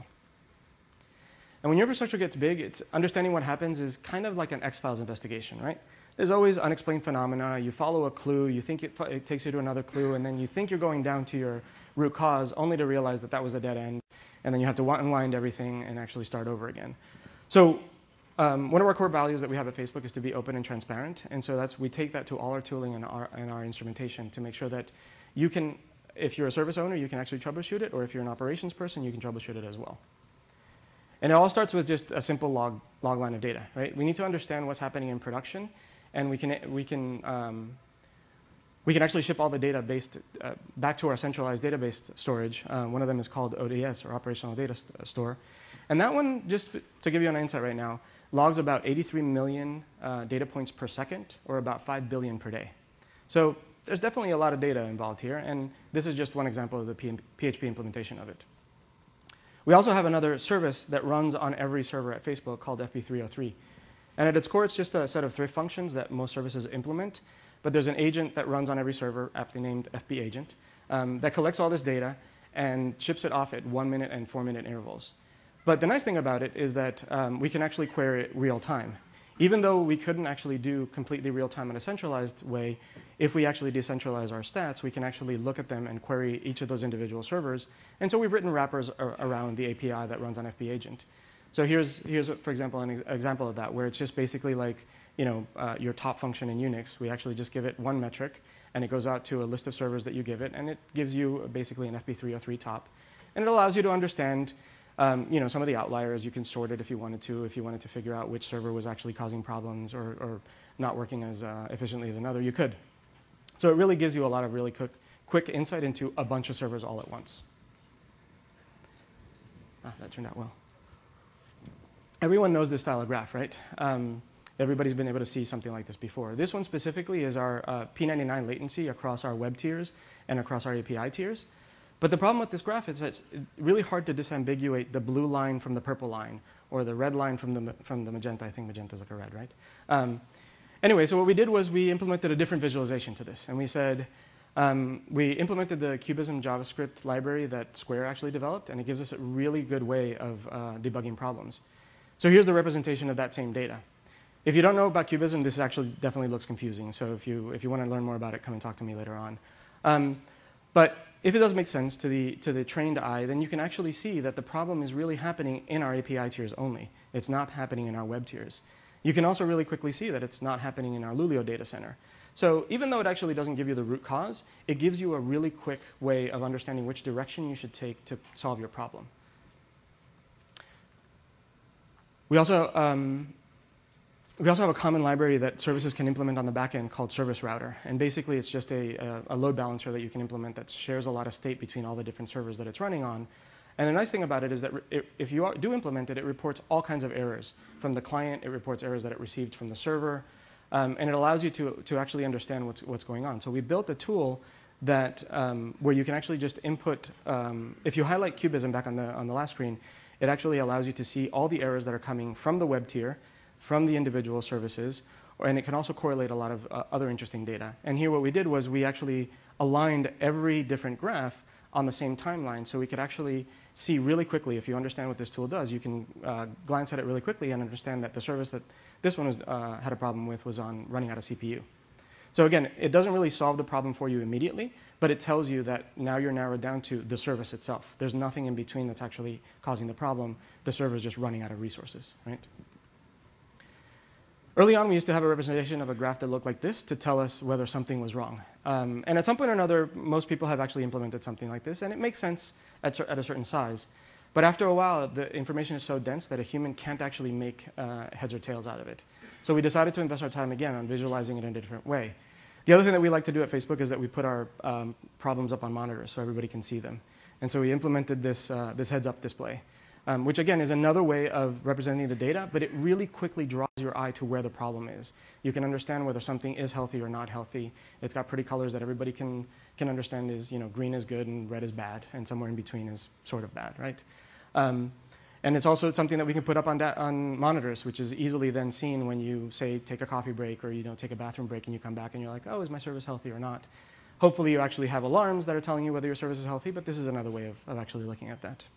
And when your infrastructure gets big, it's understanding what happens is kind of like an X-Files investigation, right? There's always unexplained phenomena. You follow a clue, you think it, it takes you to another clue, and then you think you're going down to your root cause, only to realize that that was a dead end, and then you have to unwind everything and actually start over again. So um, one of our core values that we have at Facebook is to be open and transparent, and so that's, we take that to all our tooling and our, and our instrumentation to make sure that you can, if you're a service owner, you can actually troubleshoot it, or if you're an operations person, you can troubleshoot it as well. And it all starts with just a simple log, log line of data, right? We need to understand what's happening in production, and we can, we can, um, we can actually ship all the data based, uh, back to our centralized database storage. Uh, one of them is called O D S, or Operational Data St Store. And that one, just to give you an insight right now, logs about eighty-three million uh, data points per second, or about five billion per day. So there's definitely a lot of data involved here, and this is just one example of the P H P implementation of it. We also have another service that runs on every server at Facebook called F B three oh three. And at its core, it's just a set of thrift functions that most services implement. But there's an agent that runs on every server, aptly named F B Agent, um, that collects all this data and ships it off at one minute and four minute intervals. But the nice thing about it is that um, we can actually query it real time. Even though we couldn't actually do completely real time in a centralized way, if we actually decentralize our stats, we can actually look at them and query each of those individual servers. And so we've written wrappers ar around the A P I that runs on F B Agent. So here's, here's for example, an ex example of that, where it's just basically like, you know, uh, your top function in Unix. We actually just give it one metric, and it goes out to a list of servers that you give it, and it gives you basically an F B three oh three top. And it allows you to understand um, you know, some of the outliers. You can sort it if you wanted to, if you wanted to figure out which server was actually causing problems or, or not working as uh, efficiently as another, you could. So it really gives you a lot of really quick, quick insight into a bunch of servers all at once. Ah, that turned out well. Everyone knows this style of graph, right? Um, everybody's been able to see something like this before. This one specifically is our uh, P ninety-nine latency across our web tiers and across our A P I tiers. But the problem with this graph is that it's really hard to disambiguate the blue line from the purple line, or the red line from the, from the magenta. I think magenta is like a red, right? Um, anyway, so what we did was we implemented a different visualization to this. And we said, um, we implemented the Cubism JavaScript library that Square actually developed, and it gives us a really good way of uh, debugging problems. So here's the representation of that same data. If you don't know about Cubism, this actually definitely looks confusing. So if you, if you want to learn more about it, come and talk to me later on. Um, but if it does make sense to the, to the trained eye, then you can actually see that the problem is really happening in our A P I tiers only. It's not happening in our web tiers. You can also really quickly see that it's not happening in our Lulio data center. So even though it actually doesn't give you the root cause, it gives you a really quick way of understanding which direction you should take to solve your problem. We also, um, we also have a common library that services can implement on the back end called Service Router. And basically, it's just a, a, a load balancer that you can implement that shares a lot of state between all the different servers that it's running on. And the nice thing about it is that it, if you are, do implement it, it reports all kinds of errors. From the client, it reports errors that it received from the server. Um, and it allows you to, to actually understand what's, what's going on. So we built a tool that, um, where you can actually just input, um, if you highlight Cubism back on the, on the last screen, it actually allows you to see all the errors that are coming from the web tier, from the individual services, and it can also correlate a lot of uh, other interesting data. And here what we did was we actually aligned every different graph on the same timeline, so we could actually see really quickly, if you understand what this tool does, you can uh, glance at it really quickly and understand that the service that this one was, uh, had a problem with was on running out of C P U. So again, it doesn't really solve the problem for you immediately, but it tells you that now you're narrowed down to the service itself. There's nothing in between that's actually causing the problem. The server is just running out of resources, right? Early on, we used to have a representation of a graph that looked like this to tell us whether something was wrong. Um, and at some point or another, most people have actually implemented something like this, and it makes sense at, at a certain size. But after a while, the information is so dense that a human can't actually make uh, heads or tails out of it. So we decided to invest our time again on visualizing it in a different way. The other thing that we like to do at Facebook is that we put our um, problems up on monitors so everybody can see them. And so we implemented this, uh, this heads-up display. um, which again is another way of representing the data, but it really quickly draws your eye to where the problem is. You can understand whether something is healthy or not healthy. It's got pretty colors that everybody can, can understand is, you know, green is good and red is bad, and somewhere in between is sort of bad, right? Um, and it's also something that we can put up on, on monitors, which is easily then seen when you, say, take a coffee break or you know, take a bathroom break and you come back and you're like, oh, is my service healthy or not? Hopefully you actually have alarms that are telling you whether your service is healthy, but this is another way of, of actually looking at that.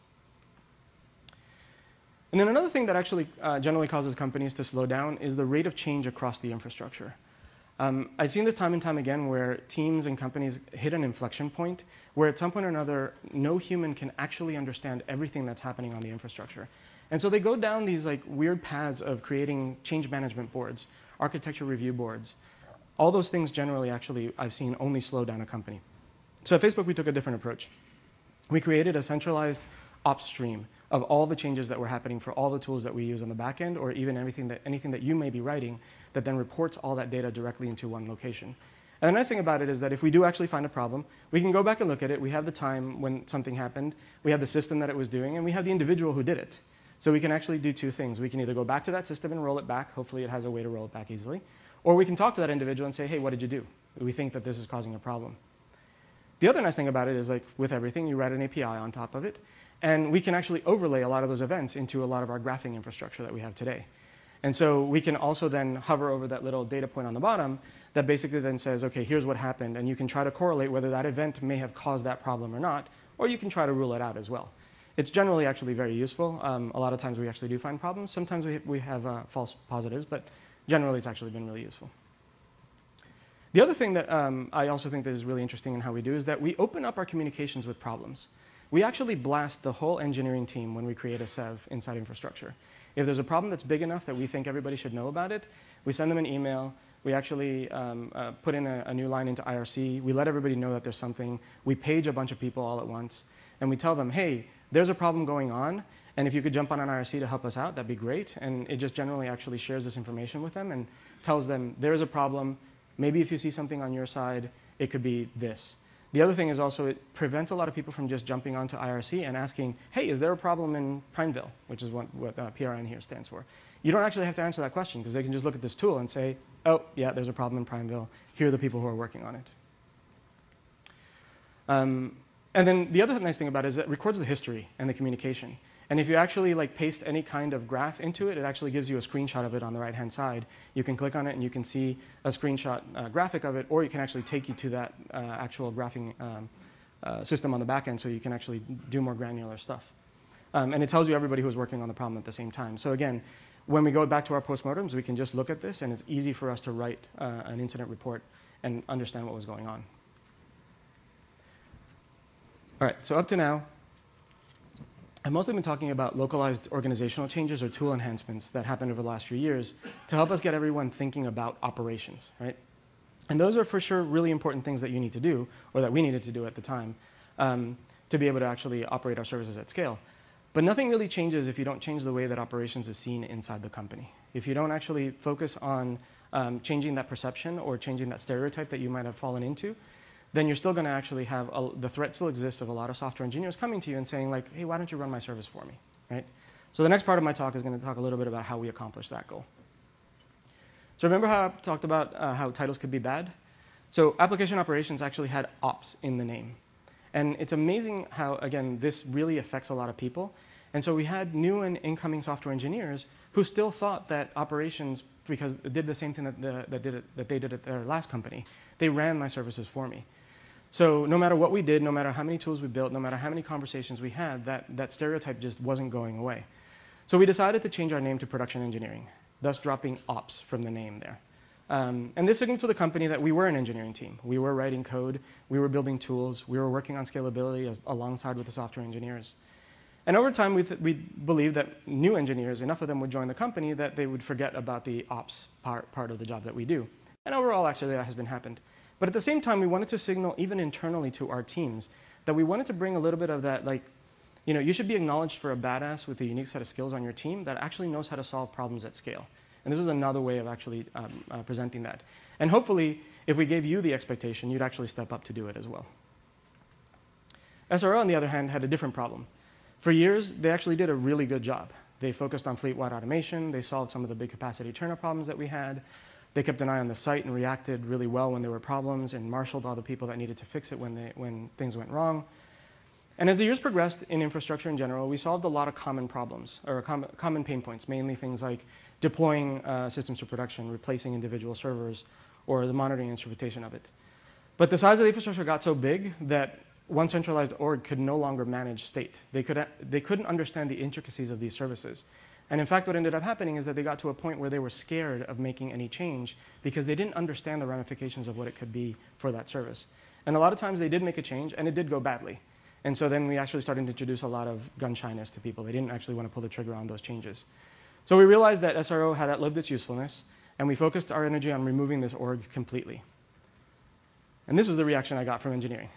And then another thing that actually uh, generally causes companies to slow down is the rate of change across the infrastructure. Um, I've seen this time and time again where teams and companies hit an inflection point where at some point or another, no human can actually understand everything that's happening on the infrastructure. And so they go down these like weird paths of creating change management boards, architecture review boards. All those things generally actually I've seen only slow down a company. So at Facebook, we took a different approach. We created a centralized ops stream of all the changes that were happening for all the tools that we use on the back end, or even anything that, anything that you may be writing that then reports all that data directly into one location. And the nice thing about it is that if we do actually find a problem, we can go back and look at it. We have the time when something happened. We have the system that it was doing, and we have the individual who did it. So we can actually do two things. We can either go back to that system and roll it back. Hopefully it has a way to roll it back easily. Or we can talk to that individual and say, hey, what did you do? We think that this is causing a problem. The other nice thing about it is, like with everything, you write an A P I on top of it. And we can actually overlay a lot of those events into a lot of our graphing infrastructure that we have today. And so we can also then hover over that little data point on the bottom that basically then says, OK, here's what happened. And you can try to correlate whether that event may have caused that problem or not. Or you can try to rule it out as well. It's generally actually very useful. Um, a lot of times we actually do find problems. Sometimes we, we have uh, false positives. But generally, it's actually been really useful. The other thing that um, I also think that is really interesting in how we do is that we open up our communications with problems. We actually blast the whole engineering team when we create a S E V inside infrastructure. If there's a problem that's big enough that we think everybody should know about it, we send them an email. We actually um, uh, put in a, a new line into I R C. We let everybody know that there's something. We page a bunch of people all at once. And we tell them, hey, there's a problem going on. And if you could jump on an I R C to help us out, that'd be great. And it just generally actually shares this information with them and tells them there's a problem. Maybe if you see something on your side, it could be this. The other thing is also it prevents a lot of people from just jumping onto I R C and asking, hey, is there a problem in Prineville, which is what, what uh, P R N here stands for. You don't actually have to answer that question because they can just look at this tool and say, oh, yeah, there's a problem in Prineville. Here are the people who are working on it. Um, and then the other nice thing about it is it records the history and the communication. And if you actually like paste any kind of graph into it, it actually gives you a screenshot of it on the right-hand side. You can click on it and you can see a screenshot uh, graphic of it, or you can actually take you to that uh, actual graphing um, uh, system on the back end so you can actually do more granular stuff. Um, and it tells you everybody who's working on the problem at the same time. So again, when we go back to our postmortems, we can just look at this and it's easy for us to write uh, an incident report and understand what was going on. All right, so up to now, I've mostly been talking about localized organizational changes or tool enhancements that happened over the last few years to help us get everyone thinking about operations, right? And those are for sure really important things that you need to do, or that we needed to do at the time, um, to be able to actually operate our services at scale. But nothing really changes if you don't change the way that operations is seen inside the company. If you don't actually focus on um, changing that perception or changing that stereotype that you might have fallen into, then you're still going to actually have, a, the threat still exists of a lot of software engineers coming to you and saying like, hey, why don't you run my service for me, right? So the next part of my talk is going to talk a little bit about how we accomplish that goal. So remember how I talked about uh, how titles could be bad? So application operations actually had ops in the name. And it's amazing how, again, this really affects a lot of people. And so we had new and incoming software engineers who still thought that operations, because it did the same thing that, the, that, did it, that they did at their last company. They ran my services for me. So no matter what we did, no matter how many tools we built, no matter how many conversations we had, that, that stereotype just wasn't going away. So we decided to change our name to production engineering, thus dropping ops from the name there. Um, and this signaled to the company that we were an engineering team. We were writing code, we were building tools, we were working on scalability as, alongside with the software engineers. And over time, we, we believed that new engineers, enough of them would join the company that they would forget about the ops part, part of the job that we do. And overall, actually, that has been happened. But at the same time, we wanted to signal even internally to our teams that we wanted to bring a little bit of that, like, you know, you should be acknowledged for a badass with a unique set of skills on your team that actually knows how to solve problems at scale. And this was another way of actually um, uh, presenting that. And hopefully, if we gave you the expectation, you'd actually step up to do it as well. S R O, on the other hand, had a different problem. For years, they actually did a really good job. They focused on fleet-wide automation. They solved some of the big capacity turnup problems that we had. They kept an eye on the site and reacted really well when there were problems and marshaled all the people that needed to fix it when, they, when things went wrong. And as the years progressed in infrastructure in general, we solved a lot of common problems, or com common pain points, mainly things like deploying uh, systems to production, replacing individual servers, or the monitoring and instrumentation of it. But the size of the infrastructure got so big that one centralized org could no longer manage state. They, could, they couldn't understand the intricacies of these services. And in fact, what ended up happening is that they got to a point where they were scared of making any change because they didn't understand the ramifications of what it could be for that service. And a lot of times they did make a change, and it did go badly. And so then we actually started to introduce a lot of gun shyness to people. They didn't actually want to pull the trigger on those changes. So we realized that S R O had outlived its usefulness, and we focused our energy on removing this org completely. And this was the reaction I got from engineering.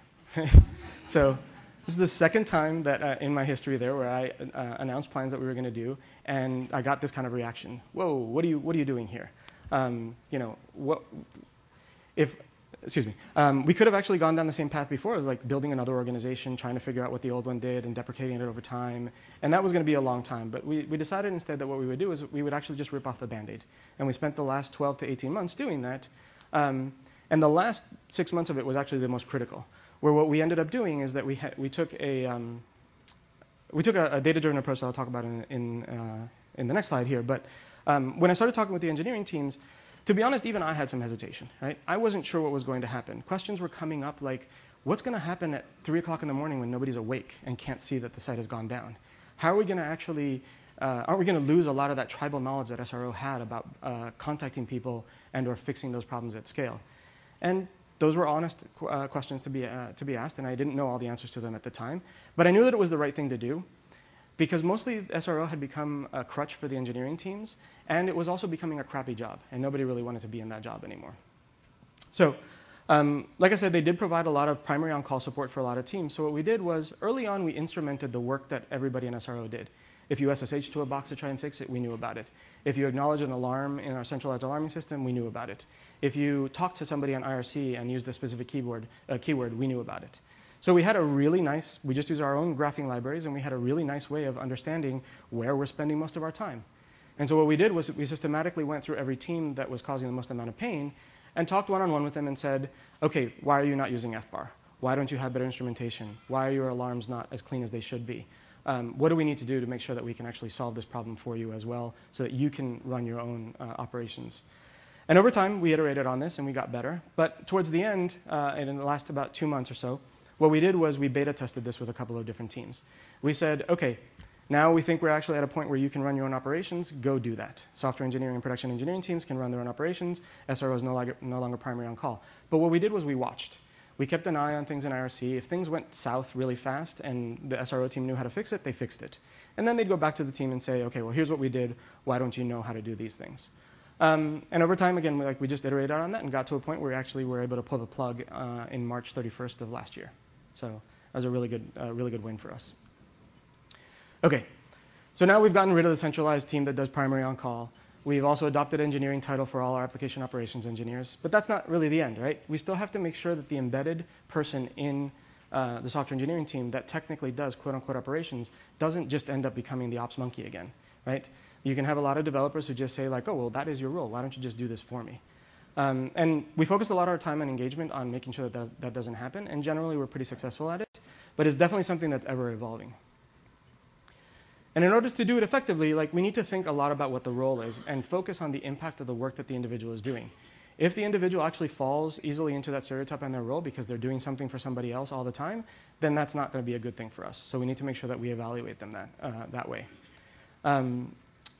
So this is the second time that uh, in my history there where I uh, announced plans that we were going to do, and I got this kind of reaction. Whoa, what are you, what are you doing here? Um, you know, what, if, excuse me, um, we could have actually gone down the same path before, like building another organization, trying to figure out what the old one did and deprecating it over time. And that was going to be a long time. But we, we decided instead that what we would do is we would actually just rip off the Band-Aid. And we spent the last twelve to eighteen months doing that. Um, and the last six months of it was actually the most critical, where what we ended up doing is that we, we took a, um, we took a, a data-driven approach that I'll talk about in, in, uh, in the next slide here. But um, when I started talking with the engineering teams, to be honest, even I had some hesitation, right? I wasn't sure what was going to happen. Questions were coming up like, what's going to happen at three o'clock in the morning when nobody's awake and can't see that the site has gone down? How are we going to actually, uh, aren't we going to lose a lot of that tribal knowledge that S R O had about uh, contacting people and or fixing those problems at scale? And those were honest uh, questions to be, uh, to be asked, and I didn't know all the answers to them at the time. But I knew that it was the right thing to do, because mostly S R O had become a crutch for the engineering teams, and it was also becoming a crappy job, and nobody really wanted to be in that job anymore. So, um, like I said, they did provide a lot of primary on-call support for a lot of teams. So what we did was, early on, we instrumented the work that everybody in S R O did. If you S S H to a box to try and fix it, we knew about it. If you acknowledge an alarm in our centralized alarming system, we knew about it. If you talked to somebody on I R C and used a specific keyboard, uh, keyword, we knew about it. So we had a really nice, we just used our own graphing libraries, and we had a really nice way of understanding where we're spending most of our time. And so what we did was we systematically went through every team that was causing the most amount of pain and talked one-on-one with them and said, okay, why are you not using F bar? Why don't you have better instrumentation? Why are your alarms not as clean as they should be? Um, what do we need to do to make sure that we can actually solve this problem for you as well so that you can run your own uh, operations? And over time, we iterated on this and we got better. But towards the end, uh, and in the last about two months or so, what we did was we beta tested this with a couple of different teams. We said, okay, now we think we're actually at a point where you can run your own operations. Go do that. Software engineering and production engineering teams can run their own operations. S R O is no longer, no longer primary on call. But what we did was we watched. We kept an eye on things in I R C. If things went south really fast and the S R O team knew how to fix it, they fixed it. And then they'd go back to the team and say, okay, well, here's what we did. Why don't you know how to do these things? Um, and over time, again, we, like, we just iterated on that and got to a point where we actually were able to pull the plug uh, in March thirty-first of last year. So that was a really good, uh, really good win for us. Okay, so now we've gotten rid of the centralized team that does primary on-call. We've also adopted engineering title for all our application operations engineers. But that's not really the end, right? We still have to make sure that the embedded person in uh, the software engineering team that technically does quote-unquote operations doesn't just end up becoming the ops monkey again, right? You can have a lot of developers who just say, like, oh, well, that is your role. Why don't you just do this for me? Um, and we focus a lot of our time and engagement on making sure that does, that doesn't happen. And generally, we're pretty successful at it. But it's definitely something that's ever evolving. And in order to do it effectively, like, we need to think a lot about what the role is and focus on the impact of the work that the individual is doing. If the individual actually falls easily into that stereotype on their role because they're doing something for somebody else all the time, then that's not going to be a good thing for us. So we need to make sure that we evaluate them that, uh, that way. Um,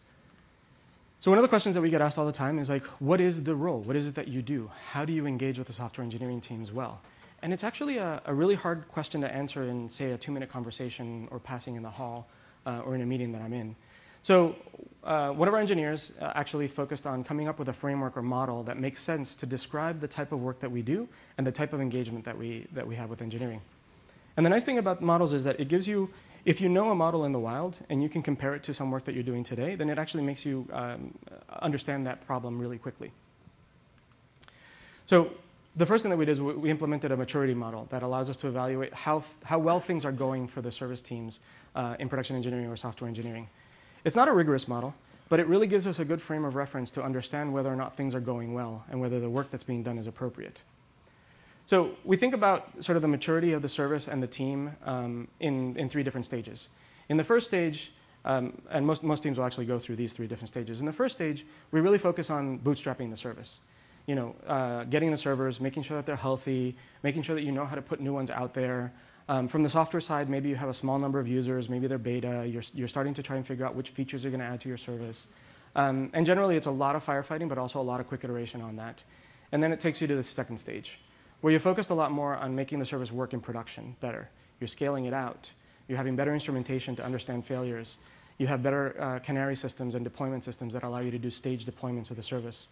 So one of the questions that we get asked all the time is, like, what is the role? What is it that you do? How do you engage with the software engineering team as well? And it's actually a, a really hard question to answer in, say, a two-minute conversation or passing in the hall uh, or in a meeting that I'm in. So uh, one of our engineers uh, actually focused on coming up with a framework or model that makes sense to describe the type of work that we do and the type of engagement that we, that we have with engineering. And the nice thing about models is that it gives you, if you know a model in the wild and you can compare it to some work that you're doing today, then it actually makes you um, understand that problem really quickly. So the first thing that we did is we implemented a maturity model that allows us to evaluate how, how well things are going for the service teams uh, in production engineering or software engineering. It's not a rigorous model, but it really gives us a good frame of reference to understand whether or not things are going well and whether the work that's being done is appropriate. So we think about sort of the maturity of the service and the team um, in, in three different stages. In the first stage, um, and most, most teams will actually go through these three different stages. In the first stage, we really focus on bootstrapping the service. You know, uh, getting the servers, making sure that they're healthy, making sure that you know how to put new ones out there. Um, from the software side, maybe you have a small number of users, maybe they're beta, you're, you're starting to try and figure out which features you're going to add to your service. Um, and generally, it's a lot of firefighting, but also a lot of quick iteration on that. And then it takes you to the second stage, where you're focused a lot more on making the service work in production better. You're scaling it out. You're having better instrumentation to understand failures. You have better uh, canary systems and deployment systems that allow you to do stage deployments of the service.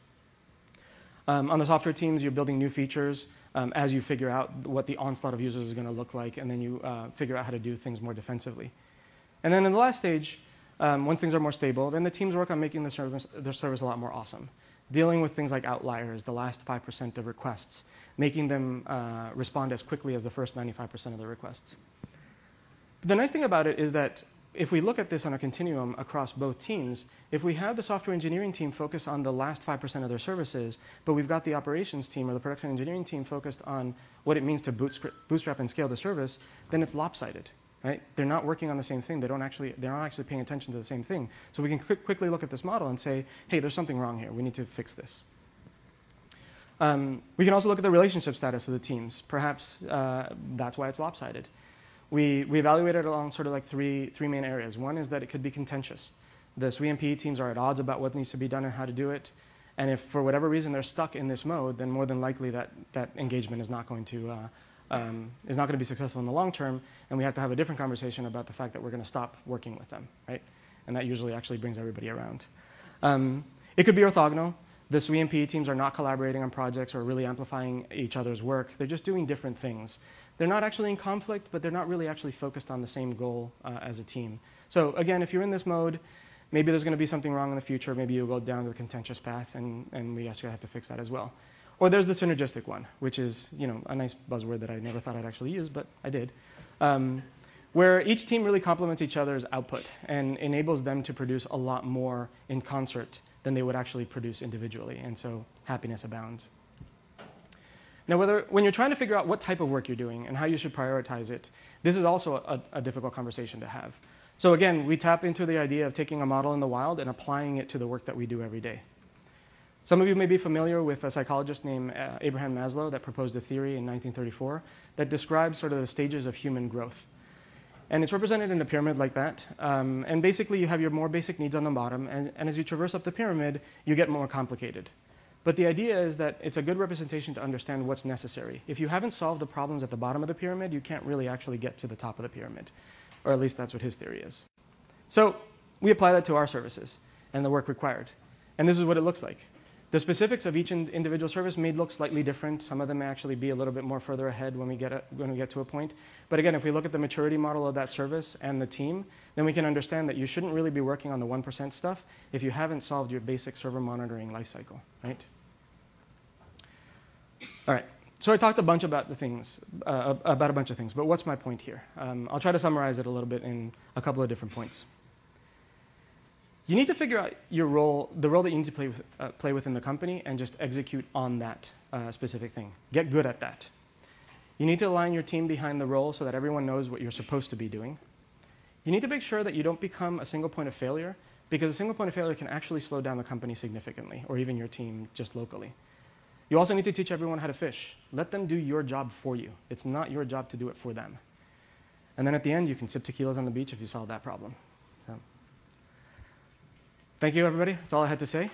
Um, on the software teams, you're building new features um, as you figure out what the onslaught of users is going to look like, and then you uh, figure out how to do things more defensively. And then in the last stage, um, once things are more stable, then the teams work on making the service, their service a lot more awesome, dealing with things like outliers, the last five percent of requests, making them uh, respond as quickly as the first ninety-five percent of the requests. The nice thing about it is that if we look at this on a continuum across both teams, if we have the software engineering team focus on the last five percent of their services, but we've got the operations team or the production engineering team focused on what it means to bootstrap and scale the service, then it's lopsided, right? They're not working on the same thing. They don't actually, they're not actually paying attention to the same thing. So we can quick, quickly look at this model and say, hey, there's something wrong here. We need to fix this. Um, we can also look at the relationship status of the teams. Perhaps uh, that's why it's lopsided. We, we evaluated along sort of like three, three main areas. One is that it could be contentious. The S W E and P E teams are at odds about what needs to be done and how to do it. And if for whatever reason they're stuck in this mode, then more than likely that, that engagement is not going to, uh, um, is not going to be successful in the long term. And we have to have a different conversation about the fact that we're going to stop working with them, right? And that usually actually brings everybody around. Um, it could be orthogonal. The S W E and P E teams are not collaborating on projects or really amplifying each other's work. They're just doing different things. They're not actually in conflict, but they're not really actually focused on the same goal uh, as a team. So again, if you're in this mode, maybe there's going to be something wrong in the future. Maybe you'll go down the contentious path, and, and we actually have to fix that as well. Or there's the synergistic one, which is you know, a nice buzzword that I never thought I'd actually use, but I did, um, where each team really complements each other's output and enables them to produce a lot more in concert than they would actually produce individually. And so happiness abounds. Now, whether, when you're trying to figure out what type of work you're doing and how you should prioritize it, this is also a, a difficult conversation to have. So again, we tap into the idea of taking a model in the wild and applying it to the work that we do every day. Some of you may be familiar with a psychologist named uh, Abraham Maslow that proposed a theory in nineteen thirty-four that describes sort of the stages of human growth. And it's represented in a pyramid like that. Um, and basically, you have your more basic needs on the bottom, and, and as you traverse up the pyramid, you get more complicated. But the idea is that it's a good representation to understand what's necessary. If you haven't solved the problems at the bottom of the pyramid, you can't really actually get to the top of the pyramid. Or at least that's what his theory is. So we apply that to our services and the work required. And this is what it looks like. The specifics of each individual service may look slightly different. Some of them may actually be a little bit more further ahead when we get, a, when we get to a point. But again, if we look at the maturity model of that service and the team, then we can understand that you shouldn't really be working on the one percent stuff if you haven't solved your basic server monitoring lifecycle, right? All right, so I talked a bunch about the things, uh, about a bunch of things, but what's my point here? Um, I'll try to summarize it a little bit in a couple of different points. You need to figure out your role, the role that you need to play, with, uh, play within the company, and just execute on that uh, specific thing. Get good at that. You need to align your team behind the role so that everyone knows what you're supposed to be doing. You need to make sure that you don't become a single point of failure, because a single point of failure can actually slow down the company significantly, or even your team just locally. You also need to teach everyone how to fish. Let them do your job for you. It's not your job to do it for them. And then at the end, you can sip tequilas on the beach if you solve that problem. So, thank you, everybody. That's all I had to say.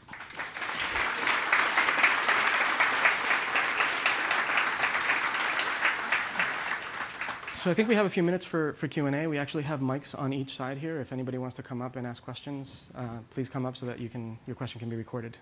So I think we have a few minutes for, for Q and A. We actually have mics on each side here. If anybody wants to come up and ask questions, uh, please come up so that you can, your question can be recorded.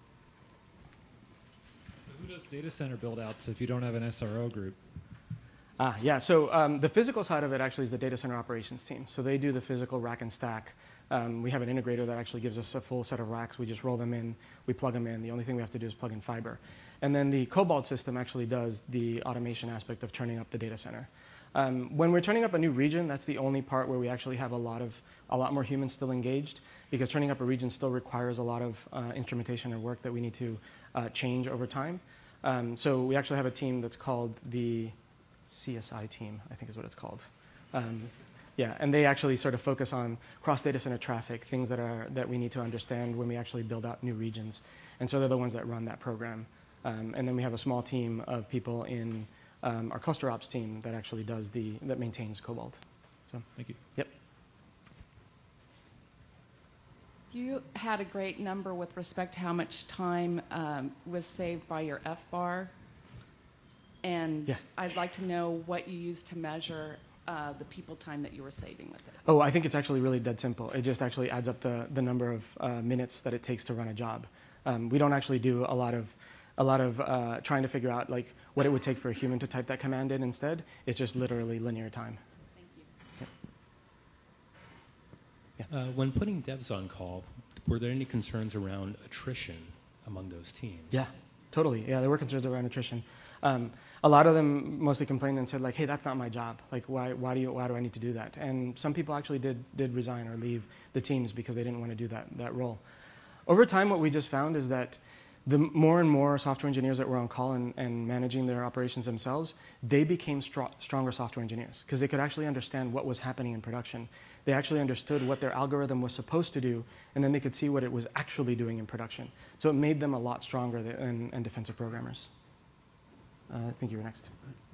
So who does data center build outs if you don't have an S R O group? Ah, yeah. So um, the physical side of it actually is the data center operations team. So they do the physical rack and stack. Um, we have an integrator that actually gives us a full set of racks. We just roll them in, we plug them in. The only thing we have to do is plug in fiber. And then the Cobalt system actually does the automation aspect of turning up the data center. Um, when we're turning up a new region, that's the only part where we actually have a lot of a lot more humans still engaged, because turning up a region still requires a lot of uh, instrumentation and work that we need to uh, change over time. Um, so we actually have a team that's called the C S I team, I think is what it's called. Um, yeah, and they actually sort of focus on cross data center traffic, things that are that we need to understand when we actually build out new regions. And so they're the ones that run that program. Um, and then we have a small team of people in um, our cluster ops team that actually does the that maintains Cobalt. So Thank you. Yep. You had a great number with respect to how much time um, was saved by your F bar. And Yeah. I'd like to know what you used to measure uh, the people time that you were saving with it. Oh, I think it's actually really dead simple. It just actually adds up the, the number of uh, minutes that it takes to run a job. Um, we don't actually do a lot of a lot of uh, trying to figure out like what it would take for a human to type that command in instead. It's just literally linear time. Thank you. Uh, when putting devs on call, were there any concerns around attrition among those teams? Yeah, totally. Yeah, there were concerns around attrition. Um, a lot of them mostly complained and said like, "Hey, that's not my job. Like, why, why do you, why do I need to do that?" And some people actually did did resign or leave the teams because they didn't want to do that that role. Over time, what we just found is that the more and more software engineers that were on call and, and managing their operations themselves, they became str stronger software engineers because they could actually understand what was happening in production. They actually understood what their algorithm was supposed to do, and then they could see what it was actually doing in production. So it made them a lot stronger than, than defensive programmers. Uh, I think you were next.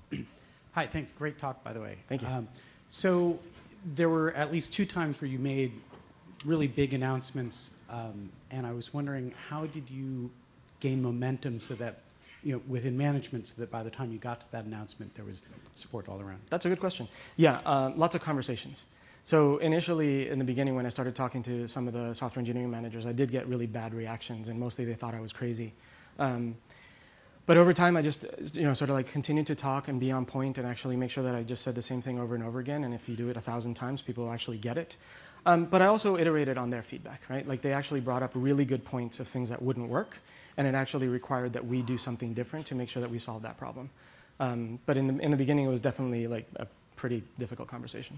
Hi, thanks. Great talk, by the way. Thank you. Um, so there were at least two times where you made really big announcements, um, and I was wondering, how did you gain momentum so that, you know, within management, so that by the time you got to that announcement, there was support all around? That's a good question. Yeah, uh, lots of conversations. So initially, in the beginning, when I started talking to some of the software engineering managers, I did get really bad reactions, and mostly they thought I was crazy. Um, but over time, I just, you know, sort of like continued to talk and be on point and actually make sure that I just said the same thing over and over again. And if you do it a thousand times, people will actually get it. Um, but I also iterated on their feedback, right? Like they actually brought up really good points of things that wouldn't work, and it actually required that we do something different to make sure that we solve that problem. Um, but in the, in the beginning, it was definitely like a pretty difficult conversation.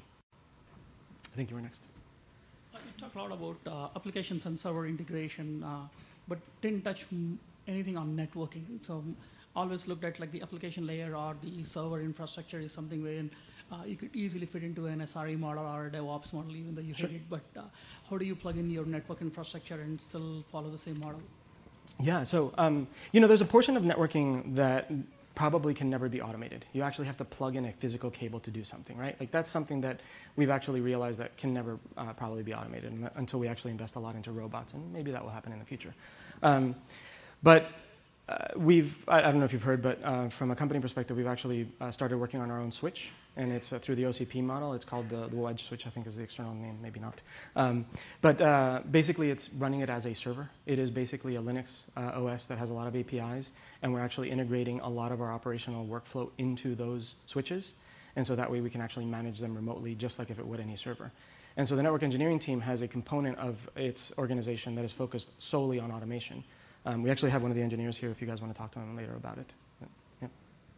I think you were next. Uh, You talked a lot about uh, applications and server integration, uh, but didn't touch m anything on networking. So um, always looked at like the application layer or the server infrastructure is something wherein uh, you could easily fit into an S R E model or a DevOps model, even though you Sure. hate it. But uh, how do you plug in your network infrastructure and still follow the same model? Yeah, so um, you know, there's a portion of networking that probably can never be automated. You actually have to plug in a physical cable to do something, right? Like that's something that we've actually realized that can never uh, probably be automated until we actually invest a lot into robots, and maybe that will happen in the future. Um, but uh, we've, I, I don't know if you've heard, but uh, from a company perspective, we've actually uh, started working on our own switch, and it's uh, through the O C P model. It's called the, the Wedge switch, I think is the external name, maybe not. Um, but uh, basically, it's running it as a server. It is basically a Linux uh, O S that has a lot of A P Is, and we're actually integrating a lot of our operational workflow into those switches, and so that way we can actually manage them remotely, just like if it would any server. And so the network engineering team has a component of its organization that is focused solely on automation. Um, we actually have one of the engineers here if you guys want to talk to him later about it. But, yeah.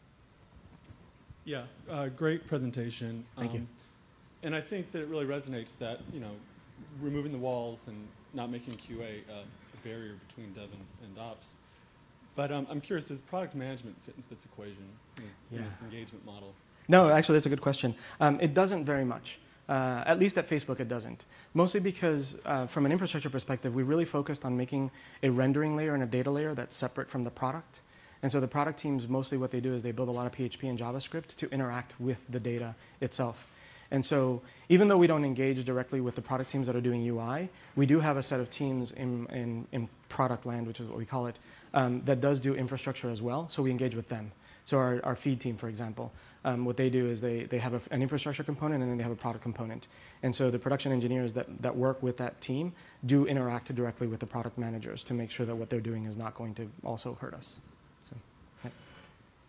Yeah, uh, great presentation. Thank you. And I think that it really resonates that, you know, removing the walls and not making Q A uh, a barrier between dev and, and ops. But um, I'm curious, does product management fit into this equation, in this, in Yeah. this engagement model? No, actually, that's a good question. Um, it doesn't very much. Uh, at least at Facebook, it doesn't. Mostly because uh, from an infrastructure perspective, we really focused on making a rendering layer and a data layer that's separate from the product. And so the product teams, mostly what they do is they build a lot of P H P and JavaScript to interact with the data itself. And so even though we don't engage directly with the product teams that are doing U I, we do have a set of teams in, in, in product land, which is what we call it, um, that does do infrastructure as well. So we engage with them. So our, our feed team, for example, um, what they do is they, they have a, an infrastructure component and then they have a product component. And so the production engineers that, that work with that team do interact directly with the product managers to make sure that what they're doing is not going to also hurt us. So, yeah.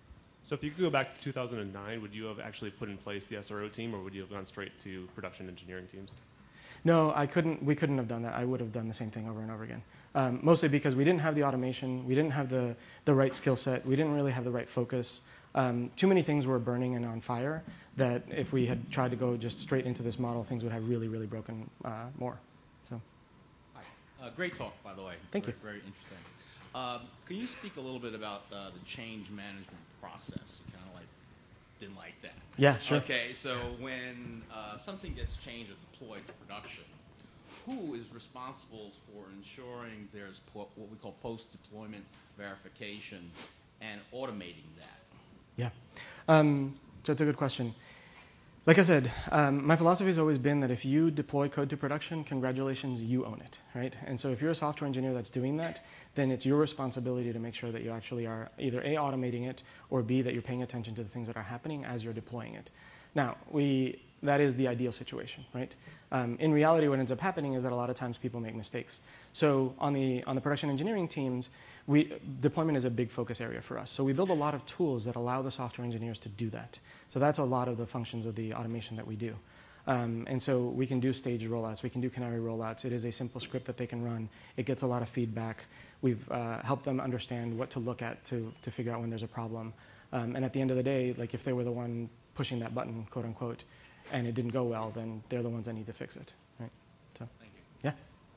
So if you could go back to two thousand nine, would you have actually put in place the S R O team, or would you have gone straight to production engineering teams? No, I couldn't. We couldn't have done that. I would have done the same thing over and over again. Um, mostly because we didn't have the automation, we didn't have the the right skill set, we didn't really have the right focus. Um, too many things were burning and on fire that if we had tried to go just straight into this model, things would have really, really broken uh, more. So, Hi. Uh, great talk, by the way. Thank very, you. Very interesting. Um, can you speak a little bit about uh, the change management process? Kind of like didn't like that. Yeah, sure. Okay, so when uh, something gets changed or deployed to production, who is responsible for ensuring there's po what we call post-deployment verification and automating that? Yeah. Um, so it's a good question. Like I said, um, my philosophy has always been that if you deploy code to production, congratulations, you own it, right? And so if you're a software engineer that's doing that, then it's your responsibility to make sure that you actually are either A, automating it, or B, that you're paying attention to the things that are happening as you're deploying it. Now, we, that is the ideal situation, right? Um, in reality, what ends up happening is that a lot of times people make mistakes. So on the, on the production engineering teams, we, deployment is a big focus area for us. So we build a lot of tools that allow the software engineers to do that. So that's a lot of the functions of the automation that we do. Um, and so we can do staged rollouts. We can do canary rollouts. It is a simple script that they can run. It gets a lot of feedback. We've uh, helped them understand what to look at to, to figure out when there's a problem. Um, and at the end of the day, like if they were the one pushing that button, quote unquote, and it didn't go well, then they're the ones that need to fix it, right? So, Thank you. Yeah.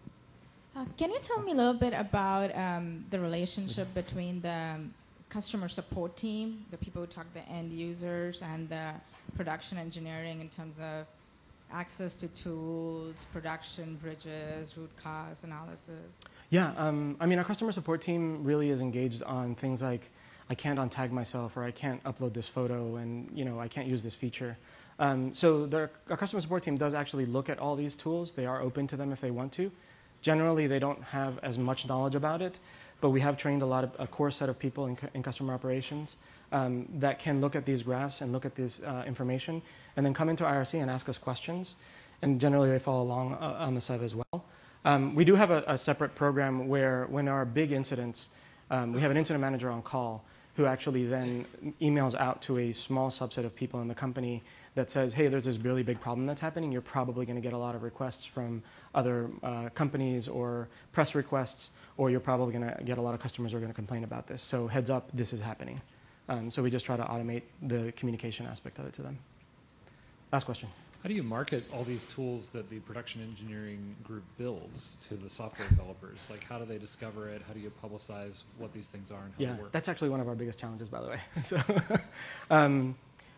Uh, can you tell me a little bit about um, the relationship between the um, customer support team, the people who talk to the end users, and the production engineering in terms of access to tools, production bridges, root cause analysis? Yeah, um, I mean, our customer support team really is engaged on things like, I can't untag myself, or I can't upload this photo, and you know, I can't use this feature. Um, so the, our customer support team does actually look at all these tools. They are open to them if they want to. Generally, they don't have as much knowledge about it, but we have trained a lot of a core set of people in, in customer operations um, that can look at these graphs and look at this uh, information, and then come into I R C and ask us questions. And generally, they follow along uh, on the side as well. Um, we do have a, a separate program where, when our big incidents, um, we have an incident manager on call who actually then emails out to a small subset of people in the company that says, hey, there's this really big problem that's happening. You're probably going to get a lot of requests from other uh, companies or press requests, or you're probably going to get a lot of customers who are going to complain about this. So heads up, this is happening. Um, so we just try to automate the communication aspect of it to them. Last question. How do you market all these tools that the production engineering group builds to the software developers? Like, how do they discover it? How do you publicize what these things are and how Yeah, they work? that's actually one of our biggest challenges, by the way. so, um,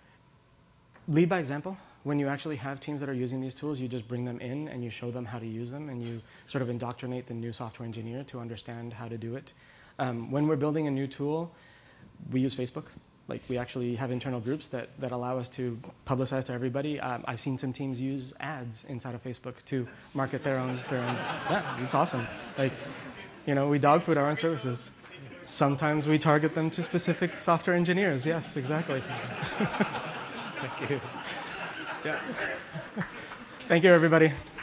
lead by example. When you actually have teams that are using these tools, you just bring them in and you show them how to use them, and you sort of indoctrinate the new software engineer to understand how to do it. Um, when we're building a new tool, we use Facebook. Like, we actually have internal groups that, that allow us to publicize to everybody. Um, I've seen some teams use ads inside of Facebook to market their own, their own. Yeah, it's awesome. Like, you know, we dog food our own services. Sometimes we target them to specific software engineers. Yes, exactly. Thank you. Yeah. Thank you, everybody.